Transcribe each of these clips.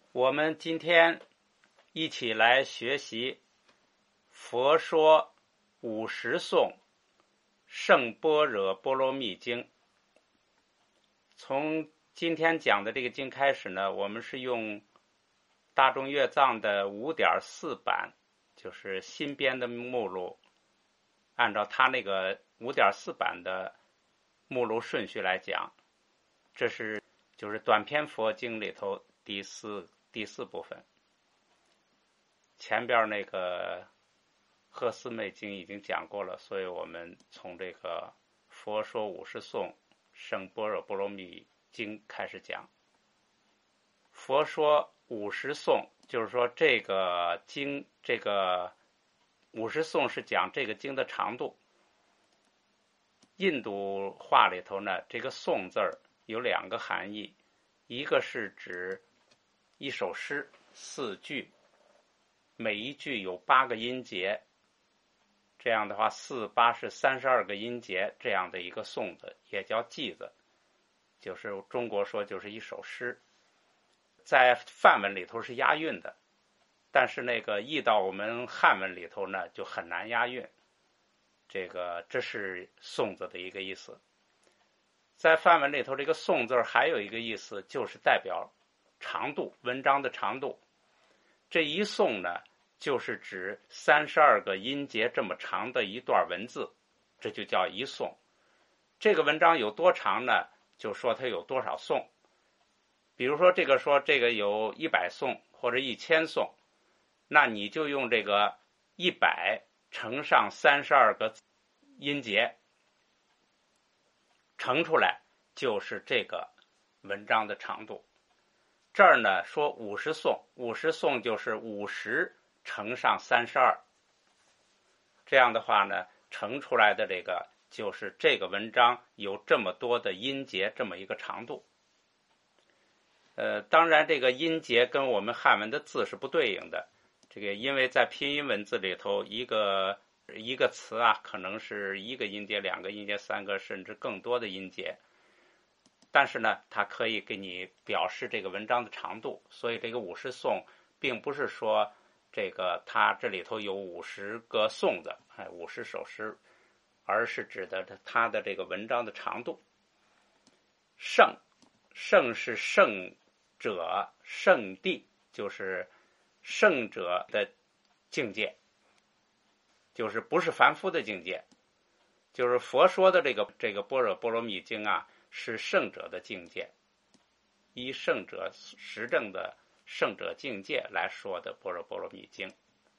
我们今天一起来学习《佛说50颂圣般若波罗蜜经》。从今天讲的这个经开始呢，我们是用大众乐藏的 5.4 版，就是新编的目录，按照它那个 5.4 版的目录顺序来讲。这是就是短篇佛经里头第四部分。前边那个赫斯妹经已经讲过了，所以我们从这个佛说50颂圣般若波罗蜜经开始讲。佛说50颂，就是说这个经，这个50颂是讲这个经的长度。印度话里头呢，这个颂字儿有2个含义，一个是指一首诗4句，每一句有8个音节，这样的话4、8是32个音节，这样的一个颂子也叫偈子，就是中国说就是一首诗。在梵文里头是押韵的，但是那个译到我们汉文里头呢就很难押韵，这是颂字的一个意思。在梵文里头，这个颂字还有一个意思，就是代表长度，文章的长度。这一颂呢，就是指32个音节这么长的一段文字，这就叫一颂。这个文章有多长呢？就说它有多少颂。比如说这个有100颂或者1000颂，那你就用这个100乘上32个音节，乘出来就是这个文章的长度。这儿呢说50颂，50颂就是50乘上32，这样的话呢，乘出来的这个就是这个文章有这么多的音节，这么一个长度。当然这个音节跟我们汉文的字是不对应的，这个因为在拼音文字里头，一个词啊，可能是1个音节、2个音节、3个甚至更多的音节，但是呢它可以给你表示这个文章的长度。所以这个50颂并不是说这个它这里头有50个颂的50首诗，而是指的它的这个文章的长度。圣是圣者圣地，就是圣者的境界，就是不是凡夫的境界，就是佛说的这个般若波罗蜜经啊，是圣者的境界，以圣者实证的圣者境界来说的般若波罗蜜经。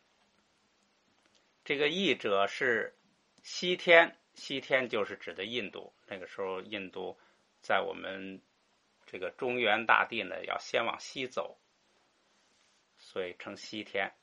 这个译者是西天，西天就是指的印度，那个时候印度在我们这个中原大地呢要先往西走，所以称西天。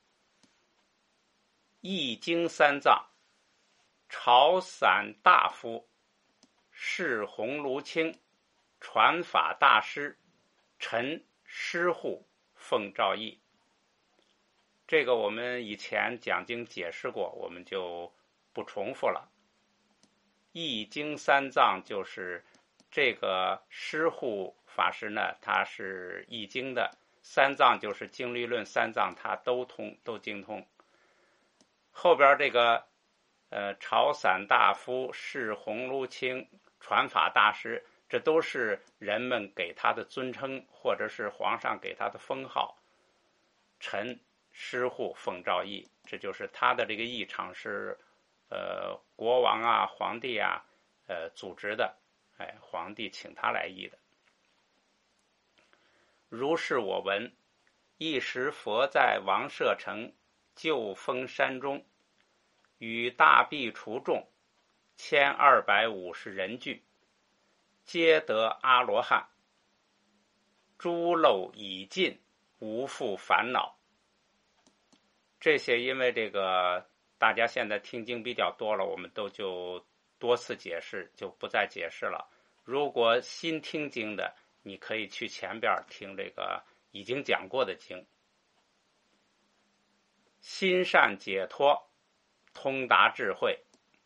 译经三藏，朝散大夫，释鸿卢清，传法大师，陈师护，奉诏译。这个我们以前讲经解释过，我们就不重复了。译经三藏就是这个师护法师呢，他是译经的，三藏就是经律论三藏，他都精通。后边这个朝散大夫、释鸿卢清、传法大师，这都是人们给他的尊称，或者是皇上给他的封号。陈师护奉诏译，这就是他的这个译场是国王啊、皇帝啊组织的，皇帝请他来译的。如是我闻，一时佛在王舍城旧峰山中，与大苾除众1250人聚，皆得阿罗汉，诸漏已尽，无复烦恼。这些因为这个大家现在听经比较多了，我们都就多次解释，就不再解释了。如果新听经的，你可以去前边听这个已经讲过的经。心善解脱，通达智慧。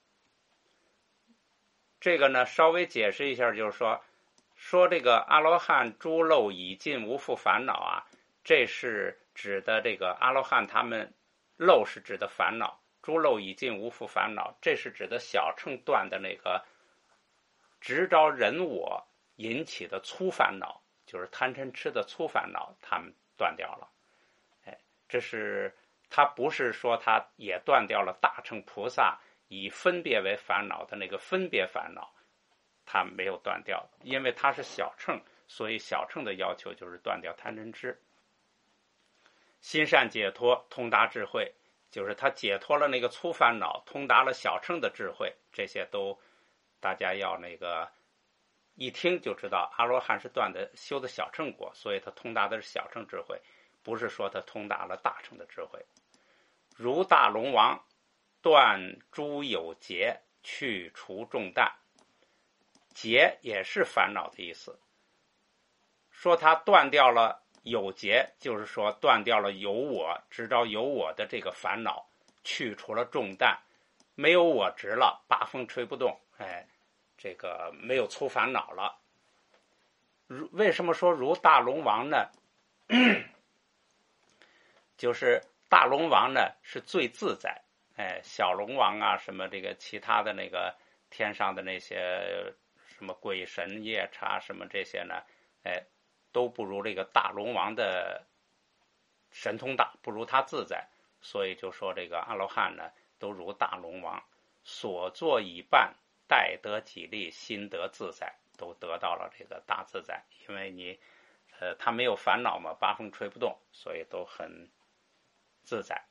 这个呢稍微解释一下，就是说这个阿罗汉诸漏已尽，无复烦恼啊， 这是指的这个阿罗汉他们漏是指的烦恼，诸漏已尽无复烦恼，这是指的小乘断的那个执着人我引起的粗烦恼，就是贪嗔痴的粗烦恼，他们断掉了。这是他不是说他也断掉了大乘菩萨以分别为烦恼的那个分别烦恼，他没有断掉，因为他是小乘，所以小乘的要求就是断掉贪嗔痴。心善解脱，通达智慧，就是他解脱了那个粗烦恼，通达了小乘的智慧，这些都大家要那个一听就知道，阿罗汉是修的小乘果，所以他通达的是小乘智慧，不是说他通达了大乘的智慧。如大龙王断诸有结，去除重担，结也是烦恼的意思。说他断掉了有结，就是说断掉了有我，执着有我的这个烦恼，去除了重担，没有我执了，八风吹不动，这个没有粗烦恼了。为什么说如大龙王呢？就是大龙王呢是最自在，小龙王啊，什么这个其他的那个天上的那些什么鬼神夜叉什么这些呢，都不如这个大龙王的神通大，不如他自在。所以就说这个阿罗汉呢都如大龙王，所作已办，待得己利，心得自在，都得到了这个大自在。因为你他没有烦恼嘛，八风吹不动，所以都很自在。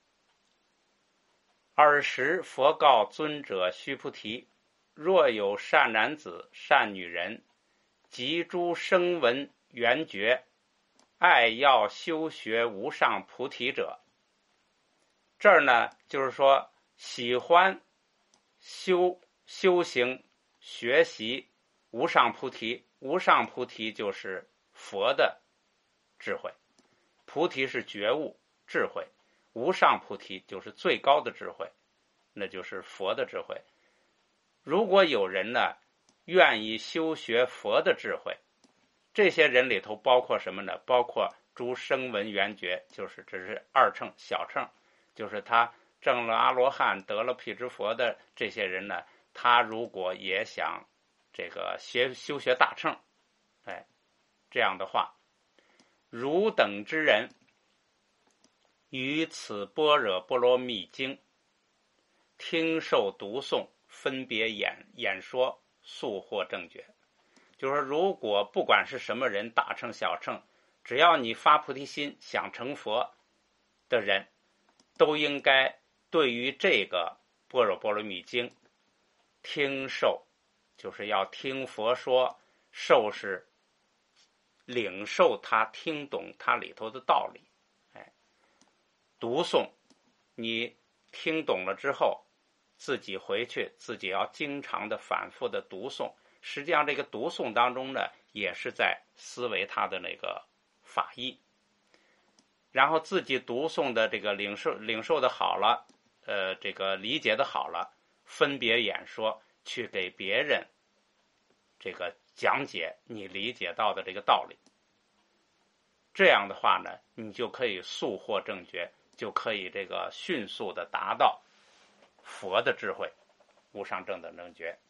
尔时佛告尊者须菩提，若有善男子善女人，及诸声闻缘觉，爱要修学无上菩提者。这儿呢就是说喜欢修行学习无上菩提，无上菩提就是佛的智慧，菩提是觉悟智慧，无上菩提就是最高的智慧，那就是佛的智慧。如果有人呢愿意修学佛的智慧，这些人里头包括什么呢？包括诸声闻缘觉，就是这是二乘小乘，就是他证了阿罗汉得了辟支佛的这些人呢，他如果也想这个修学大乘，这样的话，汝等之人于此般若波罗蜜经听受读诵，分别演说，速获正觉。就是说如果不管是什么人，大乘小乘，只要你发菩提心想成佛的人，都应该对于这个般若波罗蜜经听受，就是要听佛说，受是领受他，听懂他里头的道理。读诵，你听懂了之后，自己回去自己要经常的反复的读诵。实际上这个读诵当中呢，也是在思维他的那个法义，然后自己读诵的这个领受的好了，这个理解的好了，分别演说，去给别人这个讲解你理解到的这个道理。这样的话呢，你就可以速获正觉，就可以这个迅速的达到佛的智慧，无上正等正觉。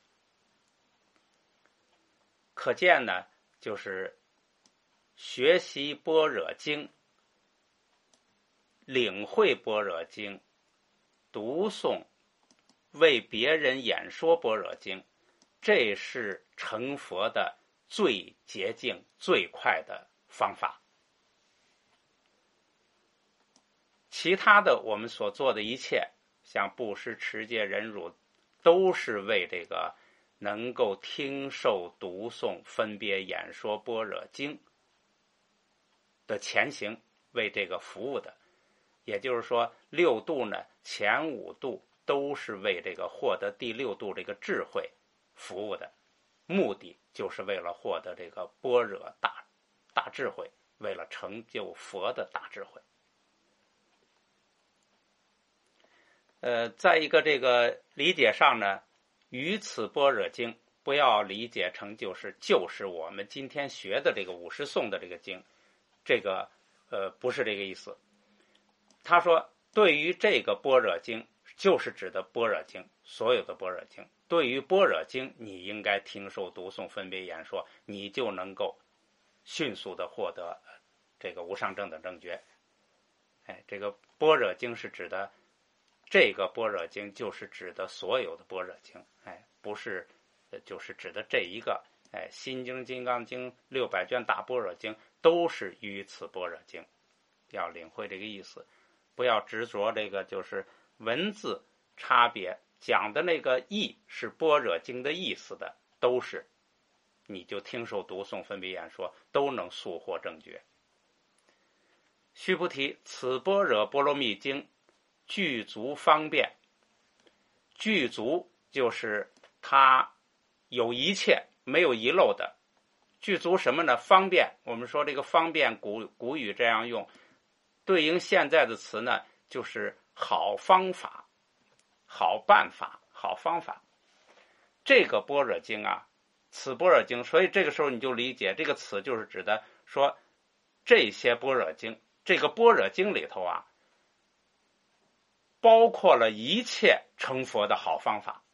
可见呢，就是学习般若经，领会般若经，读诵，为别人演说般若经，这是成佛的最捷径最快的方法。其他的我们所做的一切，像布施持戒忍辱，都是为这个能够听受读诵分别演说般若经的前行，为这个服务的。也就是说六度呢，前五度都是为这个获得第六度这个智慧服务的，目的就是为了获得这个般若大智慧，为了成就佛的大智慧。在一个这个理解上呢，于此般若经不要理解成就是我们今天学的这个五十颂的这个经， 这个不是这个意思。他说对于这个般若经，就是指的般若经，所有的般若经，对于般若经你应该听受读诵分别言说，你就能够迅速的获得这个无上正等正觉。这个般若经是指的，这个般若经就是指的所有的般若经，不是就是指的这一个，心经、金刚经、600卷大般若经都是于此般若经，要领会这个意思，不要执着这个就是文字差别，讲的那个义是般若经的意思的，都是你就听受读诵分别言说，都能速获正觉。须菩提，此般若波罗蜜经具足方便。具足就是它有一切，没有遗漏的。具足什么呢？方便。我们说这个方便古语这样用，对应现在的词呢，就是好方法、好办法、好方法。这个般若经啊，此般若经，所以这个时候你就理解这个词就是指的说这些般若经，这个般若经里头啊，包括了一切成佛的好方法。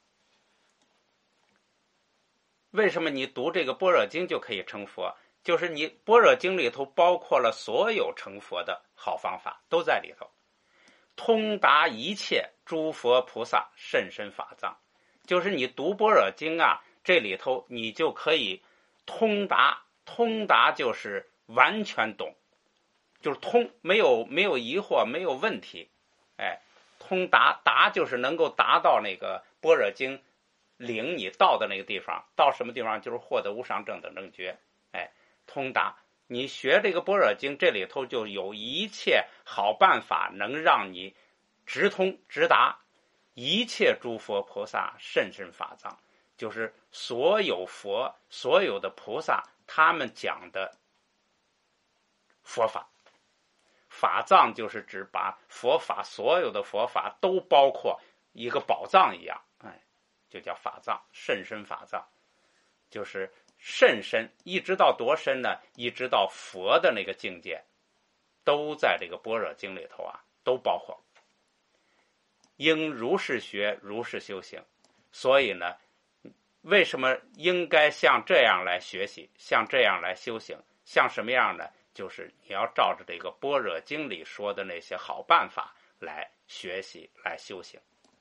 为什么你读这个般若经就可以成佛？就是你般若经里头包括了所有成佛的好方法，都在里头，通达一切诸佛菩萨甚深法藏。就是你读般若经啊，这里头你就可以通达，通达就是完全懂，就是通，没有疑惑，没有问题。通达，达就是能够达到那个般若经领你到的那个地方，到什么地方就是获得无上正等正觉。通达，你学这个般若经，这里头就有一切好办法能让你直通直达一切诸佛菩萨甚深法藏，就是所有佛、所有的菩萨他们讲的佛法。法藏就是指把佛法，所有的佛法都包括一个宝藏一样，就叫法藏，甚深法藏，就是甚深，一直到多深呢？一直到佛的那个境界，都在这个般若经里头啊，都包括。应如是学，如是修行。所以呢，为什么应该像这样来学习，像这样来修行？像什么样呢？就是你要照着这个般若经里说的那些好办法来学习，来修行。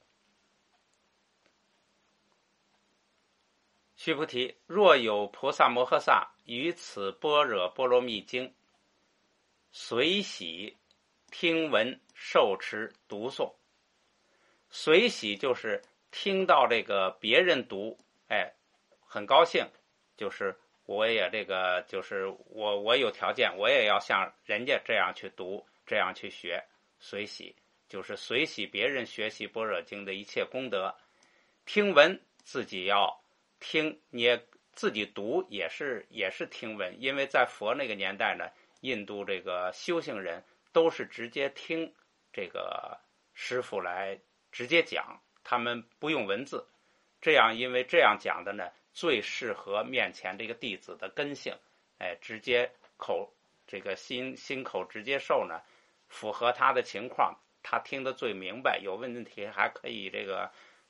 须菩提，若有菩萨摩诃萨于此般若波罗蜜经随喜听闻受持读诵。随喜就是听到这个别人读，很高兴，就是我也这个就是我有条件，我也要像人家这样去读，这样去学。随喜就是随喜别人学习般若经的一切功德。听闻自己要听，你也自己读也是听闻，因为在佛那个年代呢，印度这个修行人都是直接听这个师父来直接讲，他们不用文字，这样因为这样讲的呢，最适合面前这个弟子的根性，直接口这个心口直接受呢，符合他的情况，他听得最明白，有问题还可以这个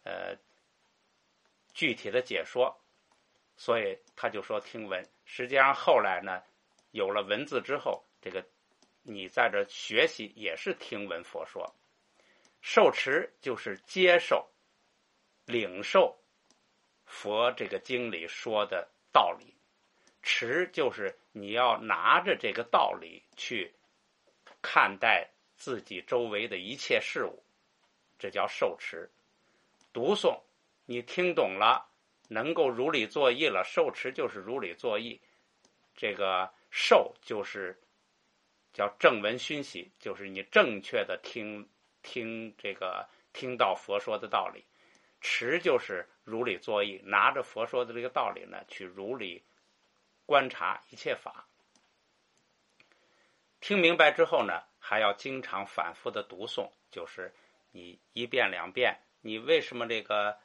具体的解说，所以他就说听闻。实际上后来呢，有了文字之后，这个你在这学习也是听闻佛说。受持就是接受、领受佛这个经里说的道理，持就是你要拿着这个道理去看待自己周围的一切事物，这叫受持。读诵，你听懂了，能够如理作意了，受持就是如理作意。这个受就是叫正闻熏习，就是你正确的听到佛说的道理。持就是如理作意，拿着佛说的这个道理呢，去如理观察一切法。听明白之后呢，还要经常反复的读诵，就是你一遍两遍，你为什么这个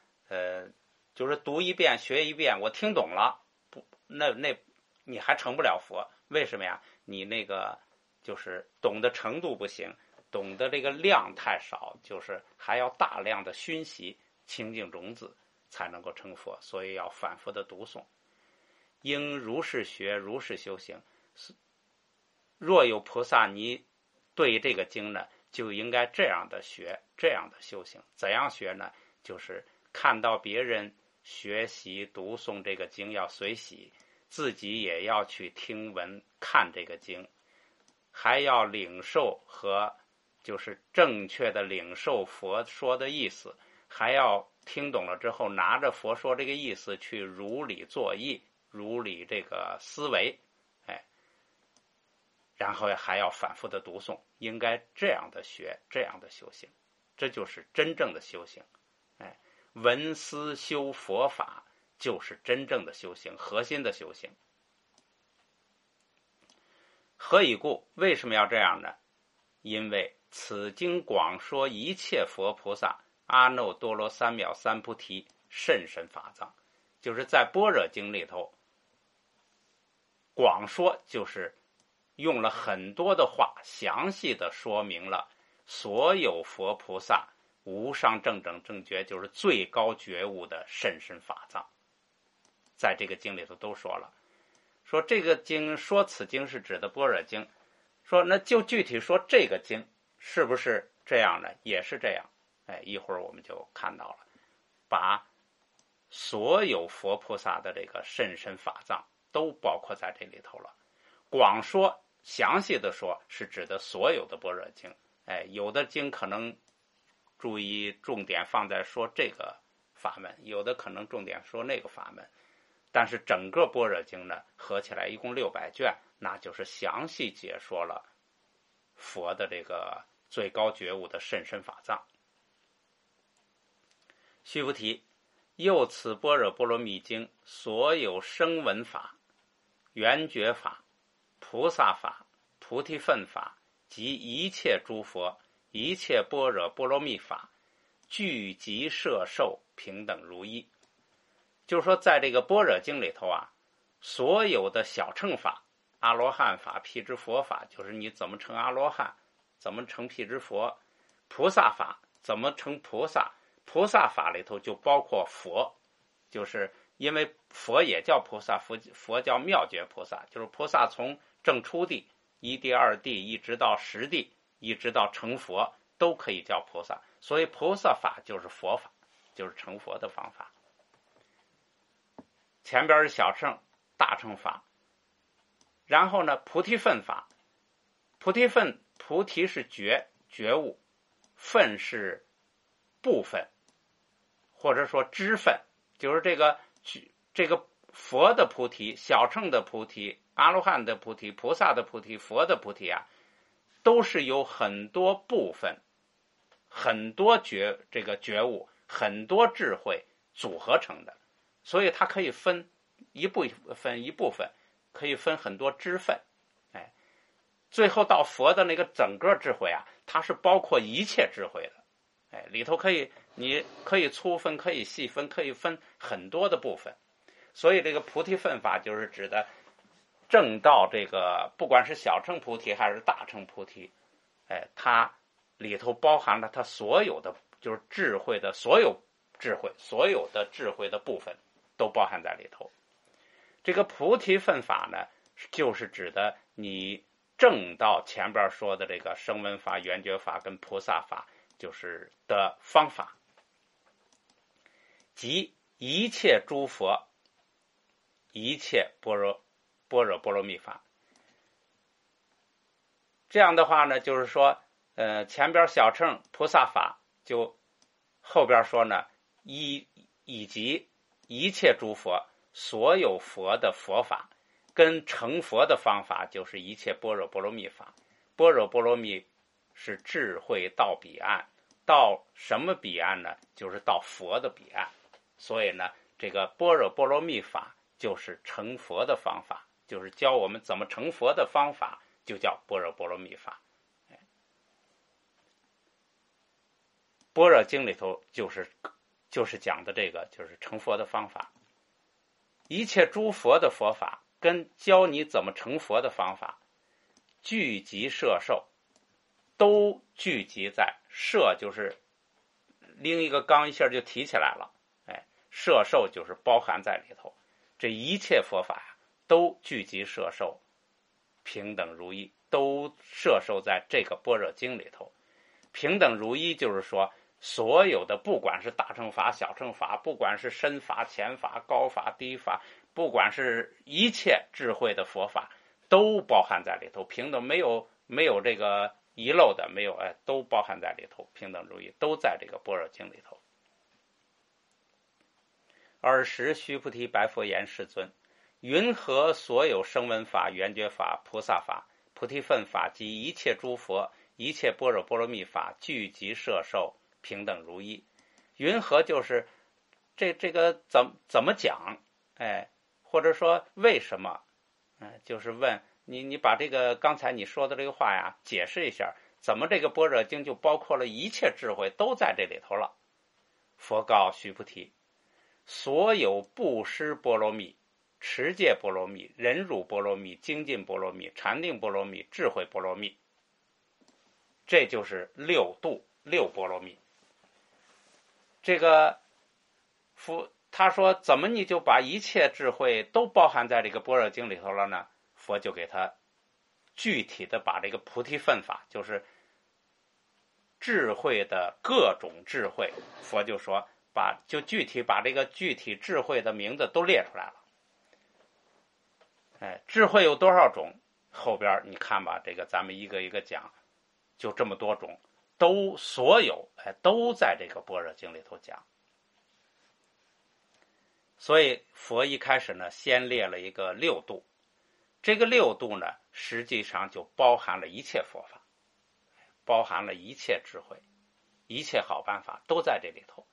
就是读一遍学一遍，我听懂了，不，那你还成不了佛。 为什么呀？你那个就是懂的程度不行，懂得这个量太少，就是还要大量的熏习清净种子才能够成佛，所以要反复的读诵。应如是学，如是修行。若有菩萨，你对这个经呢，就应该这样的学，这样的修行。怎样学呢？就是看到别人学习读诵这个经要随喜，自己也要去听闻看这个经，还要领受和就是正确的领受佛说的意思，还要听懂了之后拿着佛说这个意思去如理作意，如理这个思维，然后还要反复的读诵，应该这样的学，这样的修行，这就是真正的修行。闻思修佛法就是真正的修行，核心的修行。何以故？为什么要这样呢？因为此经广说一切佛菩萨阿耨多罗三藐三菩提甚深法藏，就是在般若经里头广说，就是用了很多的话，详细的说明了所有佛菩萨无上正等正觉，就是最高觉悟的甚深法藏，在这个经里头都说了。说这个经，说此经是指的般若经，说那就具体说这个经是不是这样呢？也是这样。一会儿我们就看到了，把所有佛菩萨的这个甚深法藏都包括在这里头了。广说详细的说是指的所有的般若经，有的经可能注意重点放在说这个法门，有的可能重点说那个法门，但是整个般若经呢合起来一共600卷，那就是详细解说了佛的这个最高觉悟的甚深法藏。须菩提，又此般若波罗蜜经所有声闻法、缘觉法、菩萨法、菩提分法及一切诸佛、一切般若波罗蜜法，具集摄受平等如一。就是说在这个般若经里头啊，所有的小乘法、阿罗汉法、辟支佛法，就是你怎么成阿罗汉，怎么成辟支佛；菩萨法怎么成菩萨，菩萨法里头就包括佛，就是因为佛也叫菩萨，佛叫妙觉菩萨，就是菩萨从正初地、一地、二地一直到十地，一直到成佛都可以叫菩萨，所以菩萨法就是佛法，就是成佛的方法。前边是小乘、大乘法，然后呢，菩提分法。菩提是觉悟，分是部分，或者说支分，就是这个佛的菩提、小乘的菩提、阿罗汉的菩提、菩萨的菩提、佛的菩提啊，都是由很多部分、很多觉悟、很多智慧组合成的，所以它可以分一部分，可以分很多支分。最后到佛的那个整个智慧啊，它是包括一切智慧的。里头你可以粗分，可以细分，可以分很多的部分。所以这个菩提分法就是指的正到这个，不管是小乘菩提还是大乘菩提，它里头包含了它所有的就是智慧的所有智慧，所有的智慧的部分都包含在里头。这个菩提分法呢，就是指的你正到前边说的这个声闻法、缘觉法跟菩萨法，就是的方法，即一切诸佛、一切般若波罗蜜法。这样的话呢，就是说，前边小乘菩萨法，就后边说呢，以及一切诸佛，所有佛的佛法。跟成佛的方法就是一切般若波罗蜜法。般若波罗蜜是智慧到彼岸，到什么彼岸呢？就是到佛的彼岸。所以呢，这个般若波罗蜜法就是成佛的方法，就是教我们怎么成佛的方法，就叫般若波罗蜜法。般若经里头就是讲的这个，就是成佛的方法。一切诸佛的佛法跟教你怎么成佛的方法，聚集摄受，都聚集在摄，就是拎一个缸一下就提起来了，摄受就是包含在里头。这一切佛法呀，都聚集摄受，平等如一，都摄受在这个般若经里头。平等如一就是说，所有的不管是大乘法、小乘法，不管是深法、浅法、高法、低法，不管是一切智慧的佛法，都包含在里头，平等，没有这个遗漏的，没有，都包含在里头，平等如一，都在这个般若经里头。尔时须菩提白佛言：世尊，云何所有声闻法、缘觉法、菩萨法、菩提分法及一切诸佛、一切般若波罗蜜法聚集摄受，平等如一？云何就是这个怎么讲？或者说为什么？就是问你把这个刚才你说的这个话呀解释一下，怎么这个般若经就包括了一切智慧都在这里头了？佛告须菩提：所有布施波罗蜜、持戒波罗蜜、忍辱波罗蜜、精进波罗蜜、禅定波罗蜜、智慧波罗蜜，这就是六度六波罗蜜。这个他说怎么你就把一切智慧都包含在这个般若经里头了呢？佛就给他具体的把这个菩提分法，就是智慧的各种智慧，佛就说就具体把这个具体智慧的名字都列出来了。智慧有多少种？后边你看吧，这个咱们一个一个讲，就这么多种，所有都在这个般若经里头讲。所以佛一开始呢，先列了一个六度，这个六度呢，实际上就包含了一切佛法，包含了一切智慧，一切好办法都在这里头。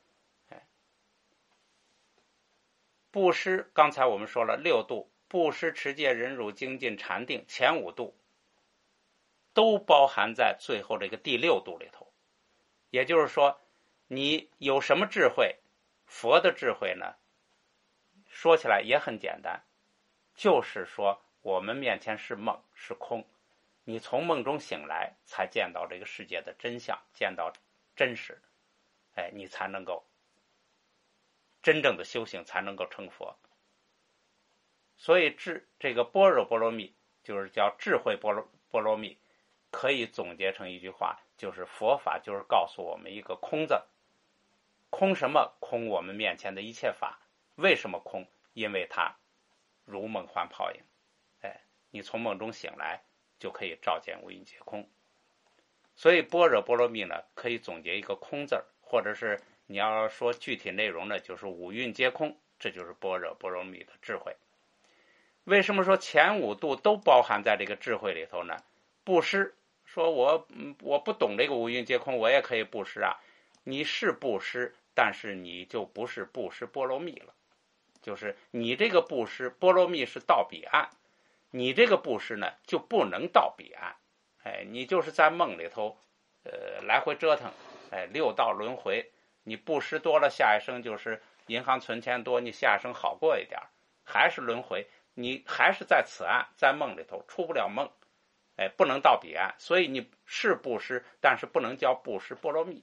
布施，刚才我们说了六度，布施、持戒、忍辱、精进、禅定，前五度都包含在最后这个第六度里头。也就是说，你有什么智慧？佛的智慧呢，说起来也很简单，就是说我们面前是梦是空，你从梦中醒来才见到这个世界的真相，见到真实，你才能够真正的修行，才能够成佛。所以这个般若波罗蜜就是叫智慧波罗蜜，可以总结成一句话，就是佛法就是告诉我们一个空字。空什么？空我们面前的一切法。为什么空？因为它如梦幻泡影，你从梦中醒来就可以照见无蕴皆空。所以般若波罗蜜呢，可以总结一个空字，或者是你要说具体内容呢，就是五蕴皆空，这就是般若波罗蜜的智慧。为什么说前五度都包含在这个智慧里头呢？布施，说我不懂这个五蕴皆空，我也可以布施啊。你是布施，但是你就不是布施波罗蜜了。就是你这个布施波罗蜜是到彼岸，你这个布施呢就不能到彼岸。你就是在梦里头来回折腾，六道轮回。你布施多了，下一生就是银行存钱多，你下一生好过一点，还是轮回，你还是在此岸，在梦里头出不了梦，不能到彼岸。所以你是布施，但是不能叫布施波罗蜜。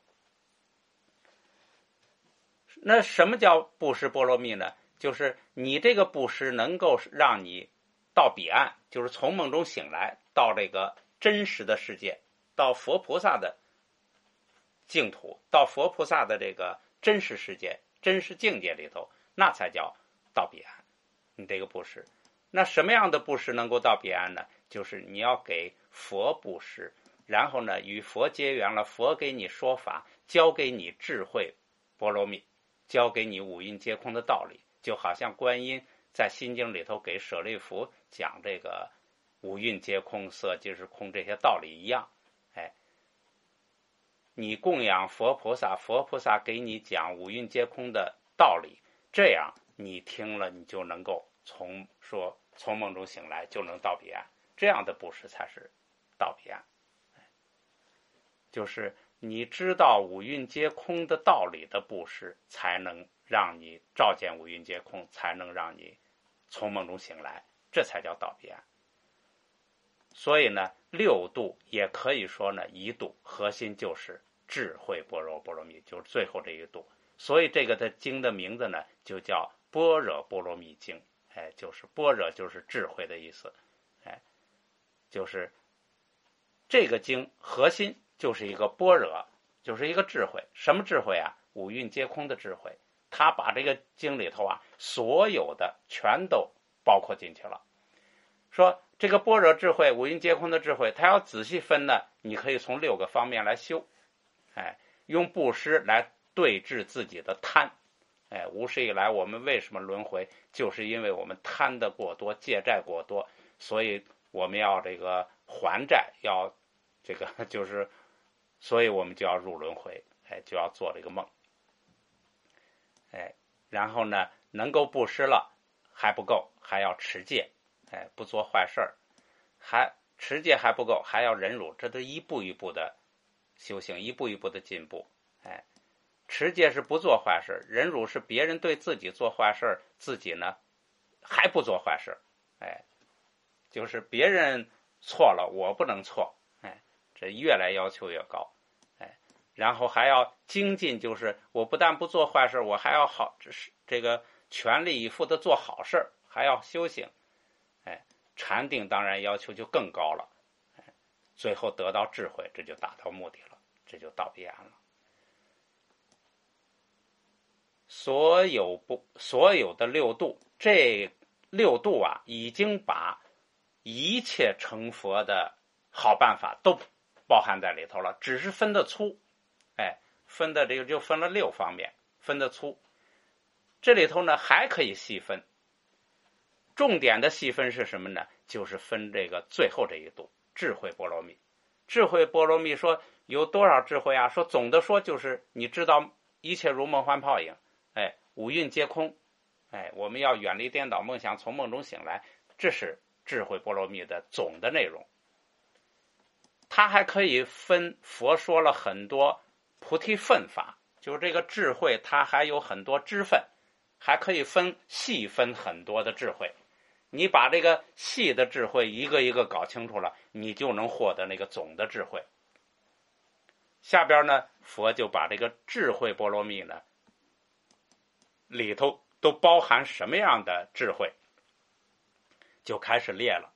那什么叫布施波罗蜜呢？就是你这个布施能够让你到彼岸，就是从梦中醒来，到这个真实的世界，到佛菩萨的净土，到佛菩萨的这个真实世界、真实境界里头，那才叫到彼岸。你这个布施，那什么样的布施能够到彼岸呢？就是你要给佛布施，然后呢与佛结缘了，佛给你说法，教给你智慧波罗蜜，教给你五蕴皆空的道理。就好像观音在心经里头给舍利弗讲这个五蕴皆空、色即是空这些道理一样。你供养佛菩萨，佛菩萨给你讲五蕴皆空的道理，这样你听了，你就能够从梦中醒来就能到彼岸。这样的布施才是到彼岸。就是你知道五蕴皆空的道理的布施，才能让你照见五蕴皆空，才能让你从梦中醒来，这才叫到彼岸。所以呢，六度也可以说呢，一度核心就是智慧般若波罗蜜，就是最后这一度。所以这个的经的名字呢，就叫般若波罗蜜经。就是般若就是智慧的意思。就是这个经核心就是一个般若，就是一个智慧。什么智慧啊？五蕴皆空的智慧。他把这个经里头啊，所有的全都包括进去了。说这个般若智慧，五蕴皆空的智慧，它要仔细分呢，你可以从6个方面来修。用布施来对治自己的贪。无始以来我们为什么轮回，就是因为我们贪的过多，借债过多，所以我们要这个还债，要这个就是所以我们就要入轮回，就要做这个梦。然后呢，能够布施了还不够，还要持戒，不做坏事儿，还持戒还不够，还要忍辱，这都一步一步的修行，一步一步的进步。持戒是不做坏事，忍辱是别人对自己做坏事，自己呢还不做坏事。就是别人错了，我不能错。这越来要求越高。然后还要精进，就是我不但不做坏事，我还要这个全力以赴的做好事，还要修行。禅定当然要求就更高了。最后得到智慧，这就达到目的了，这就到彼岸了。所有的6度，这6度啊，已经把一切成佛的好办法都包含在里头了，只是分得粗。分的这个就分了6方面，分得粗。这里头呢还可以细分，重点的细分是什么呢？就是分这个最后这一度，智慧波罗蜜。智慧波罗蜜说有多少智慧啊？说总的说就是你知道一切如梦幻泡影，五蕴皆空，我们要远离颠倒梦想，从梦中醒来，这是智慧波罗蜜的总的内容。它还可以分，佛说了很多菩提分法，就是这个智慧它还有很多支分，还可以细分很多的智慧。你把这个细的智慧一个一个搞清楚了，你就能获得那个总的智慧。下边呢，佛就把这个智慧波罗蜜呢里头都包含什么样的智慧，就开始列了。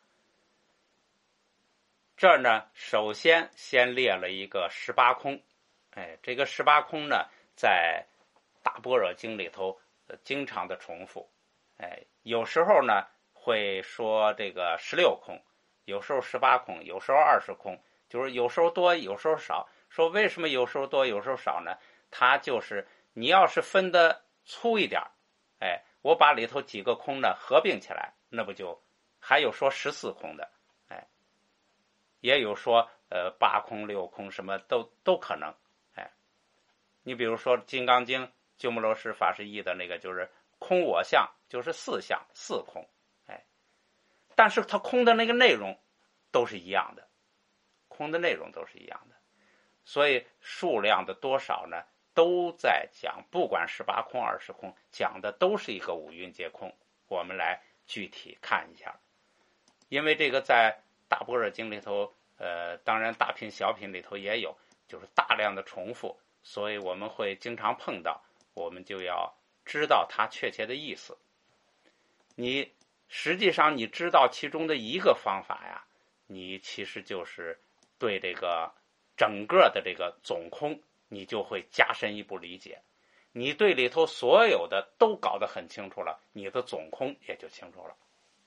这儿呢，首先列了一个18空。这个18空呢，在大般若经里头经常的重复。有时候呢会说这个16空，有时候18空，有时候20空，就是有时候多，有时候少。说为什么有时候多，有时候少呢？它就是你要是分得粗一点，我把里头几个空呢合并起来，那不就还有说14空的，也有说8空6空，什么都可能。你比如说《金刚经》鸠摩罗什法师译的那个，就是空我相，就是4相4空。但是它空的那个内容都是一样的，空的内容都是一样的，所以数量的多少呢，都在讲，不管18空20空，讲的都是一个五蕴皆空。我们来具体看一下，因为这个在大般若经里头，当然大品小品里头也有，就是大量的重复，所以我们会经常碰到，我们就要知道它确切的意思。实际上你知道其中的一个方法呀，你其实就是对这个整个的这个总空，你就会加深一步理解。你对里头所有的都搞得很清楚了，你的总空也就清楚了。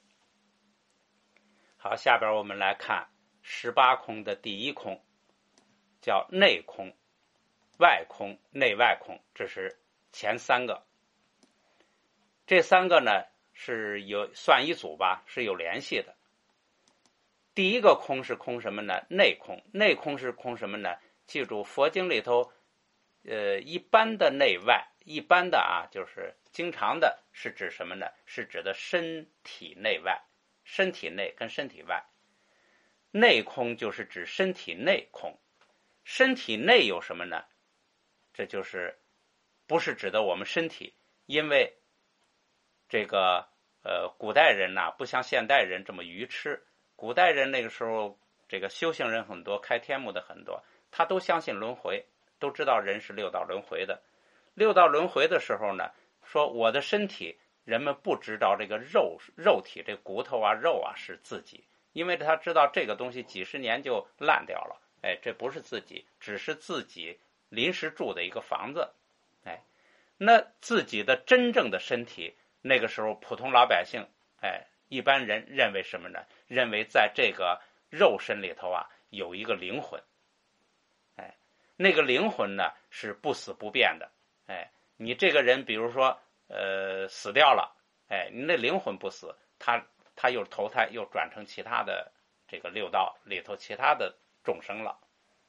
好，下边我们来看18空的第一空，叫内空、外空、内外空，这是前3个。这3个呢是算一组吧，是有联系的。第一个空是空什么呢？内空。内空是空什么呢？记住佛经里头一般的内外，一般的就是经常的是指什么呢？是指的身体内外，身体内跟身体外。内空就是指身体内空。身体内有什么呢？这就是不是指的我们身体，因为这个古代人呐，不像现代人这么愚痴。古代人那个时候，这个修行人很多，开天目的很多，他都相信轮回，都知道人是六道轮回的。六道轮回的时候呢，说我的身体，人们不知道这个肉体，这骨头啊、肉啊是自己，因为他知道这个东西几十年就烂掉了。这不是自己，只是自己临时住的一个房子。那自己的真正的身体，那个时候普通老百姓，一般人认为什么呢？认为在这个肉身里头啊，有一个灵魂。那个灵魂呢是不死不变的。你这个人比如说死掉了，你那灵魂不死，他又投胎又转成其他的这个六道里头其他的众生了。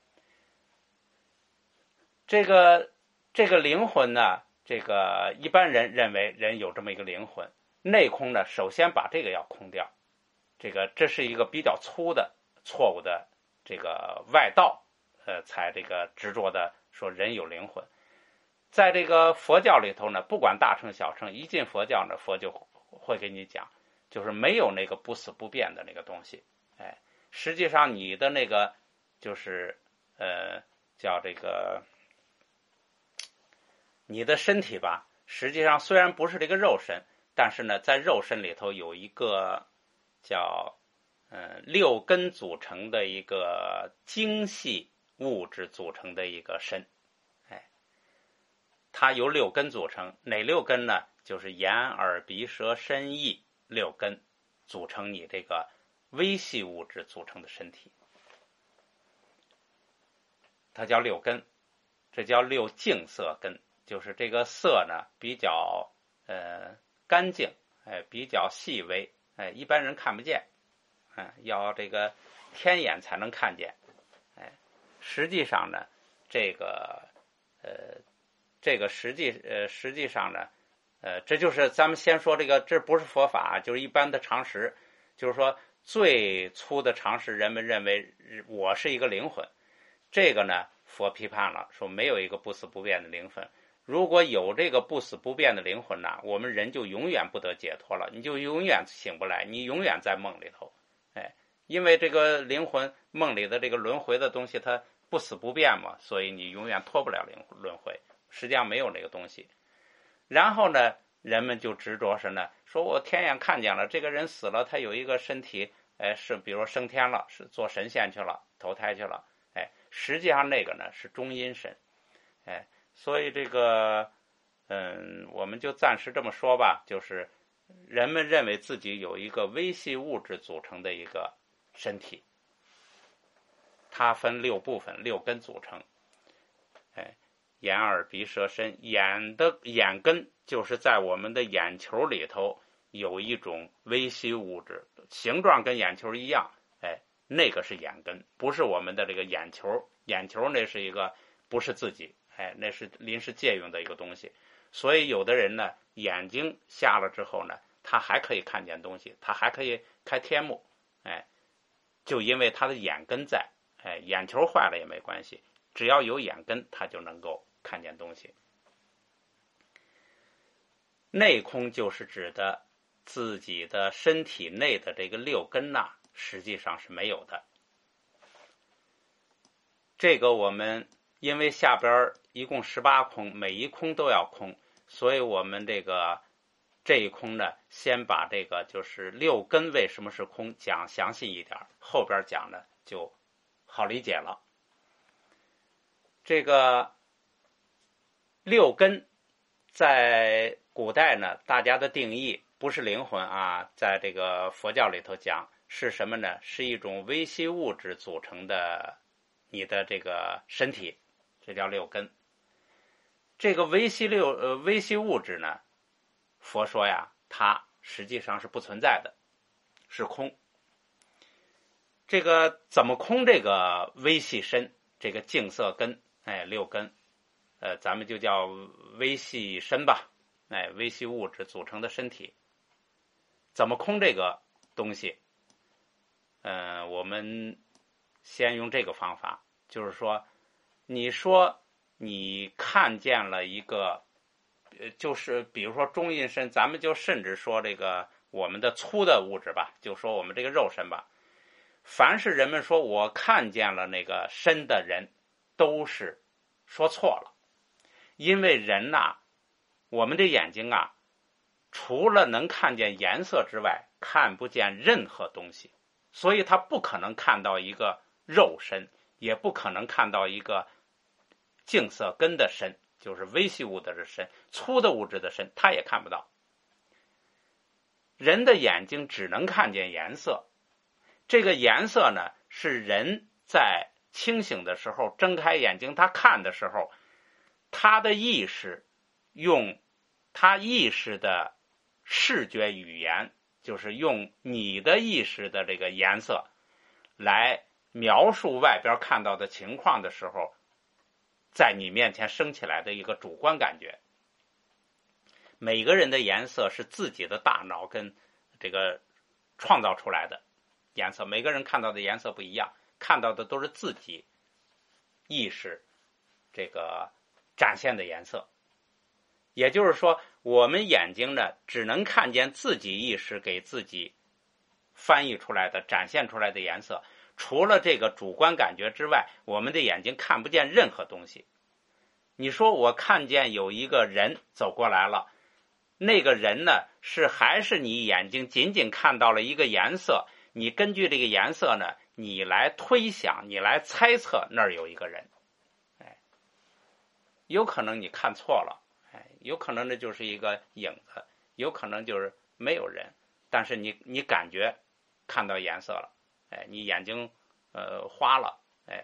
这个灵魂呢，这个一般人认为人有这么一个灵魂。内空呢，首先把这个要空掉，这是一个比较粗的错误的这个外道，才这个执着的说人有灵魂。在这个佛教里头呢，不管大乘小乘，一进佛教呢，佛就会给你讲，就是没有那个不死不变的那个东西。实际上你的那个就是叫这个你的身体吧，实际上虽然不是这个肉身，但是呢，在肉身里头有一个叫六根组成的一个精细物质组成的一个身。它由六根组成，哪六根呢？就是眼耳鼻舌身意六根组成你这个微细物质组成的身体，它叫六根，这叫六净色根，就是这个色呢比较干净，比较细微，一般人看不见，要这个天眼才能看见。实际上呢，这个实际上呢，这就是咱们先说这个，这不是佛法，就是一般的常识，就是说最粗的常识，人们认为我是一个灵魂，这个呢，佛批判了，说没有一个不死不变的灵魂。如果有这个不死不变的灵魂呢，我们人就永远不得解脱了，你就永远醒不来，你永远在梦里头。因为这个灵魂梦里的这个轮回的东西，它不死不变嘛，所以你永远脱不了轮回。实际上没有那个东西。然后呢，人们就执着是呢，说我天眼看见了，这个人死了，他有一个身体，是比如说升天了，是做神仙去了，投胎去了，实际上那个呢是中阴身。所以这个我们就暂时这么说吧，就是人们认为自己有一个微细物质组成的一个身体，它分六部分，六根组成。眼耳鼻舌身，眼根就是在我们的眼球里头有一种微细物质，形状跟眼球一样，那个是眼根，不是我们的这个眼球。眼球那是一个不是自己，那是临时借用的一个东西。所以有的人呢，眼睛瞎了之后呢，他还可以看见东西，他还可以开天目，就因为他的眼根在，眼球坏了也没关系，只要有眼根，他就能够看见东西。内空就是指的自己的身体内的这个六根呐，实际上是没有的。这个我们因为下边一共18空，每一空都要空，所以我们这一空呢，先把这个就是六根为什么是空讲详细一点，后边讲呢就好理解了。这个六根在古代呢，大家的定义不是灵魂啊，在这个佛教里头讲是什么呢？是一种微细物质组成的你的这个身体，这叫六根。这个微细物质呢，佛说呀，它实际上是不存在的，是空。这个怎么空这个微细身，这个净色根，六根，咱们就叫微细身吧，微细物质组成的身体，怎么空这个东西？我们先用这个方法，就是说，你说你看见了一个，就是比如说中阴身，咱们就甚至说这个我们的粗的物质吧，就说我们这个肉身吧，凡是人们说我看见了那个身的人，都是说错了。因为人呐，我们的眼睛啊，除了能看见颜色之外，看不见任何东西，所以他不可能看到一个肉身，也不可能看到一个净色根的身，就是微细物质的身，粗的物质的身，他也看不到。人的眼睛只能看见颜色，这个颜色呢，是人在清醒的时候睁开眼睛他看的时候，他的意识用他意识的视觉语言，就是用你的意识的这个颜色来描述外边看到的情况的时候，在你面前升起来的一个主观感觉。每个人的颜色是自己的大脑跟这个创造出来的颜色，每个人看到的颜色不一样，看到的都是自己意识这个展现的颜色。也就是说，我们眼睛呢，只能看见自己意识给自己翻译出来的、展现出来的颜色。除了这个主观感觉之外，我们的眼睛看不见任何东西。你说我看见有一个人走过来了，那个人呢，还是你眼睛仅仅看到了一个颜色，你根据这个颜色呢，你来推想，你来猜测那儿有一个人。有可能你看错了，有可能这就是一个影子，有可能就是没有人，但是你感觉看到颜色了，你眼睛花了，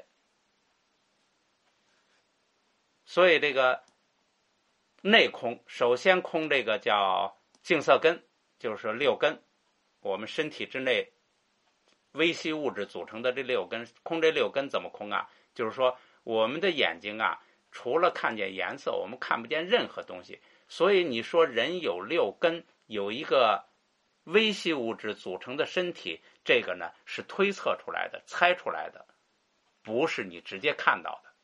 所以这个内空，首先空这个叫净色根，就是六根，我们身体之内微细物质组成的这六根。空这六根怎么空啊？就是说我们的眼睛啊，除了看见颜色，我们看不见任何东西。所以你说人有六根，有一个微细物质组成的身体，这个呢是推测出来的、猜出来的，不是你直接看到的。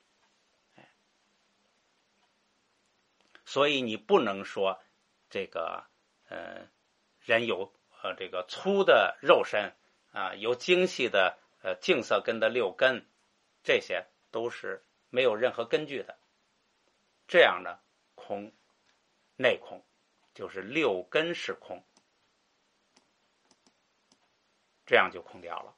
所以你不能说这个人有这个粗的肉身啊，有精细的净色根的六根，这些都是没有任何根据的。这样呢，空内空，就是六根是空，这样就空掉了。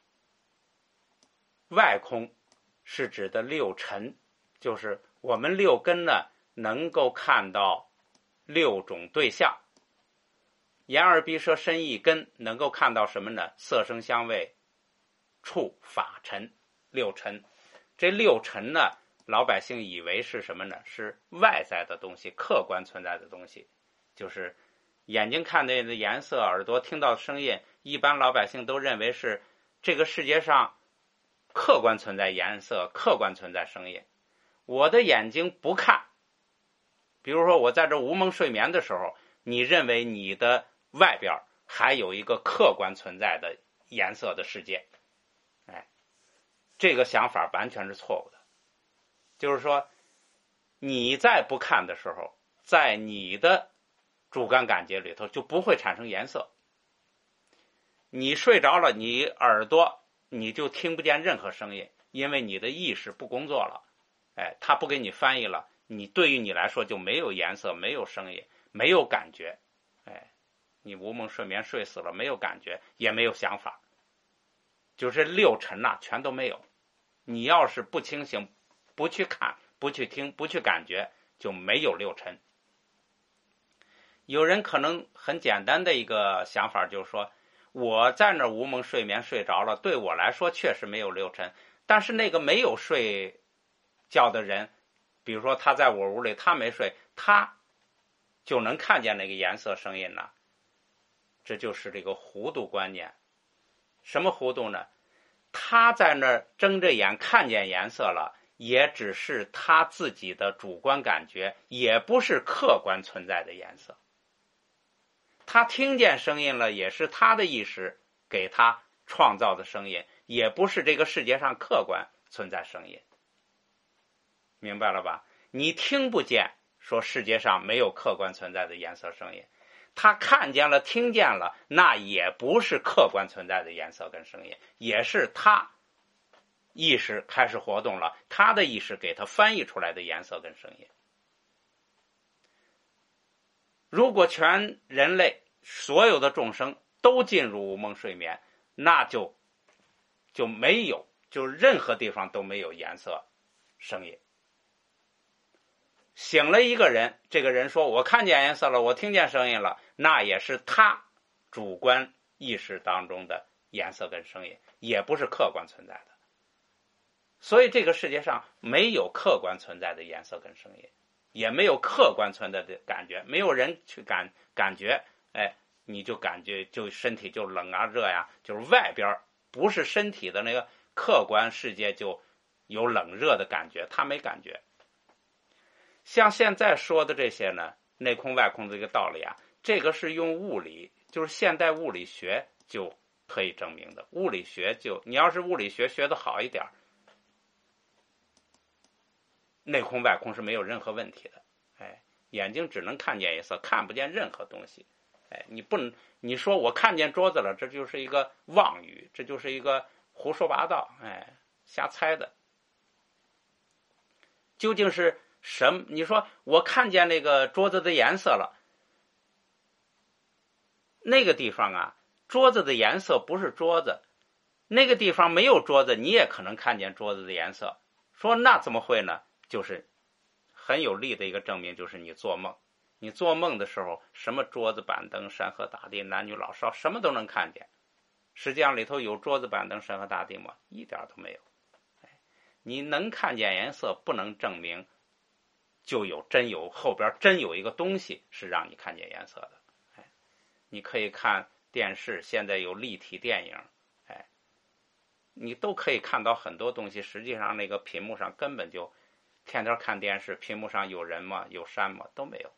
外空是指的六尘，就是我们六根呢能够看到六种对象，眼耳鼻舌身意根能够看到什么呢？色声香味触法尘，六尘。这六尘呢，老百姓以为是什么呢？是外在的东西，客观存在的东西，就是眼睛看见的颜色，耳朵听到的声音，一般老百姓都认为是这个世界上客观存在颜色，客观存在声音。我的眼睛不看，比如说我在这无梦睡眠的时候，你认为你的外边还有一个客观存在的颜色的世界，这个想法完全是错误的。就是说你在不看的时候，在你的主观感觉里头就不会产生颜色。你睡着了，你耳朵你就听不见任何声音，因为你的意识不工作了，它不给你翻译了，你对于你来说就没有颜色，没有声音，没有感觉，你无梦睡眠睡死了，没有感觉，也没有想法，就是六尘呐，全都没有。你要是不清醒，不去看，不去听，不去感觉，就没有六尘。有人可能很简单的一个想法就是说，我在那无梦睡眠睡着了，对我来说确实没有六尘，但是那个没有睡觉的人，比如说他在我屋里，他没睡，他就能看见那个颜色声音呢。这就是这个糊涂观念。什么糊涂呢？他在那儿睁着眼看见颜色了，也只是他自己的主观感觉，也不是客观存在的颜色。他听见声音了，也是他的意识给他创造的声音，也不是这个世界上客观存在声音。明白了吧？你听不见说世界上没有客观存在的颜色声音， 他看见了听见了，那也不是客观存在的颜色跟声音，也是他意识开始活动了，他的意识给他翻译出来的颜色跟声音。如果全人类所有的众生都进入无梦睡眠，那就没有，就任何地方都没有颜色声音。醒了一个人，这个人说我看见颜色了，我听见声音了，那也是他主观意识当中的颜色跟声音，也不是客观存在的。所以这个世界上没有客观存在的颜色跟声音，也没有客观存在的感觉，没有人去感觉，你就感觉就身体就冷啊热呀，就是外边不是身体的那个客观世界就有冷热的感觉，他没感觉。像现在说的这些呢，内空外空的这个道理啊，这个是用物理，就是现代物理学就可以证明的。物理学你要是物理学学得好一点，内空外空是没有任何问题的。眼睛只能看见颜色，看不见任何东西。你说我看见桌子了，这就是一个妄语，这就是一个胡说八道，瞎猜的。究竟是什么？你说我看见那个桌子的颜色了，那个地方啊，桌子的颜色不是桌子，那个地方没有桌子，你也可能看见桌子的颜色。说那怎么会呢？就是很有力的一个证明，就是你做梦。你做梦的时候，什么桌子板凳山河大地男女老少什么都能看见。实际上里头有桌子板凳山河大地吗？一点都没有。你能看见颜色，不能证明就后边真有一个东西是让你看见颜色的。你可以看电视，现在有立体电影，你都可以看到很多东西。实际上那个屏幕上根本就天天看电视，屏幕上有人吗？有山吗？都没有。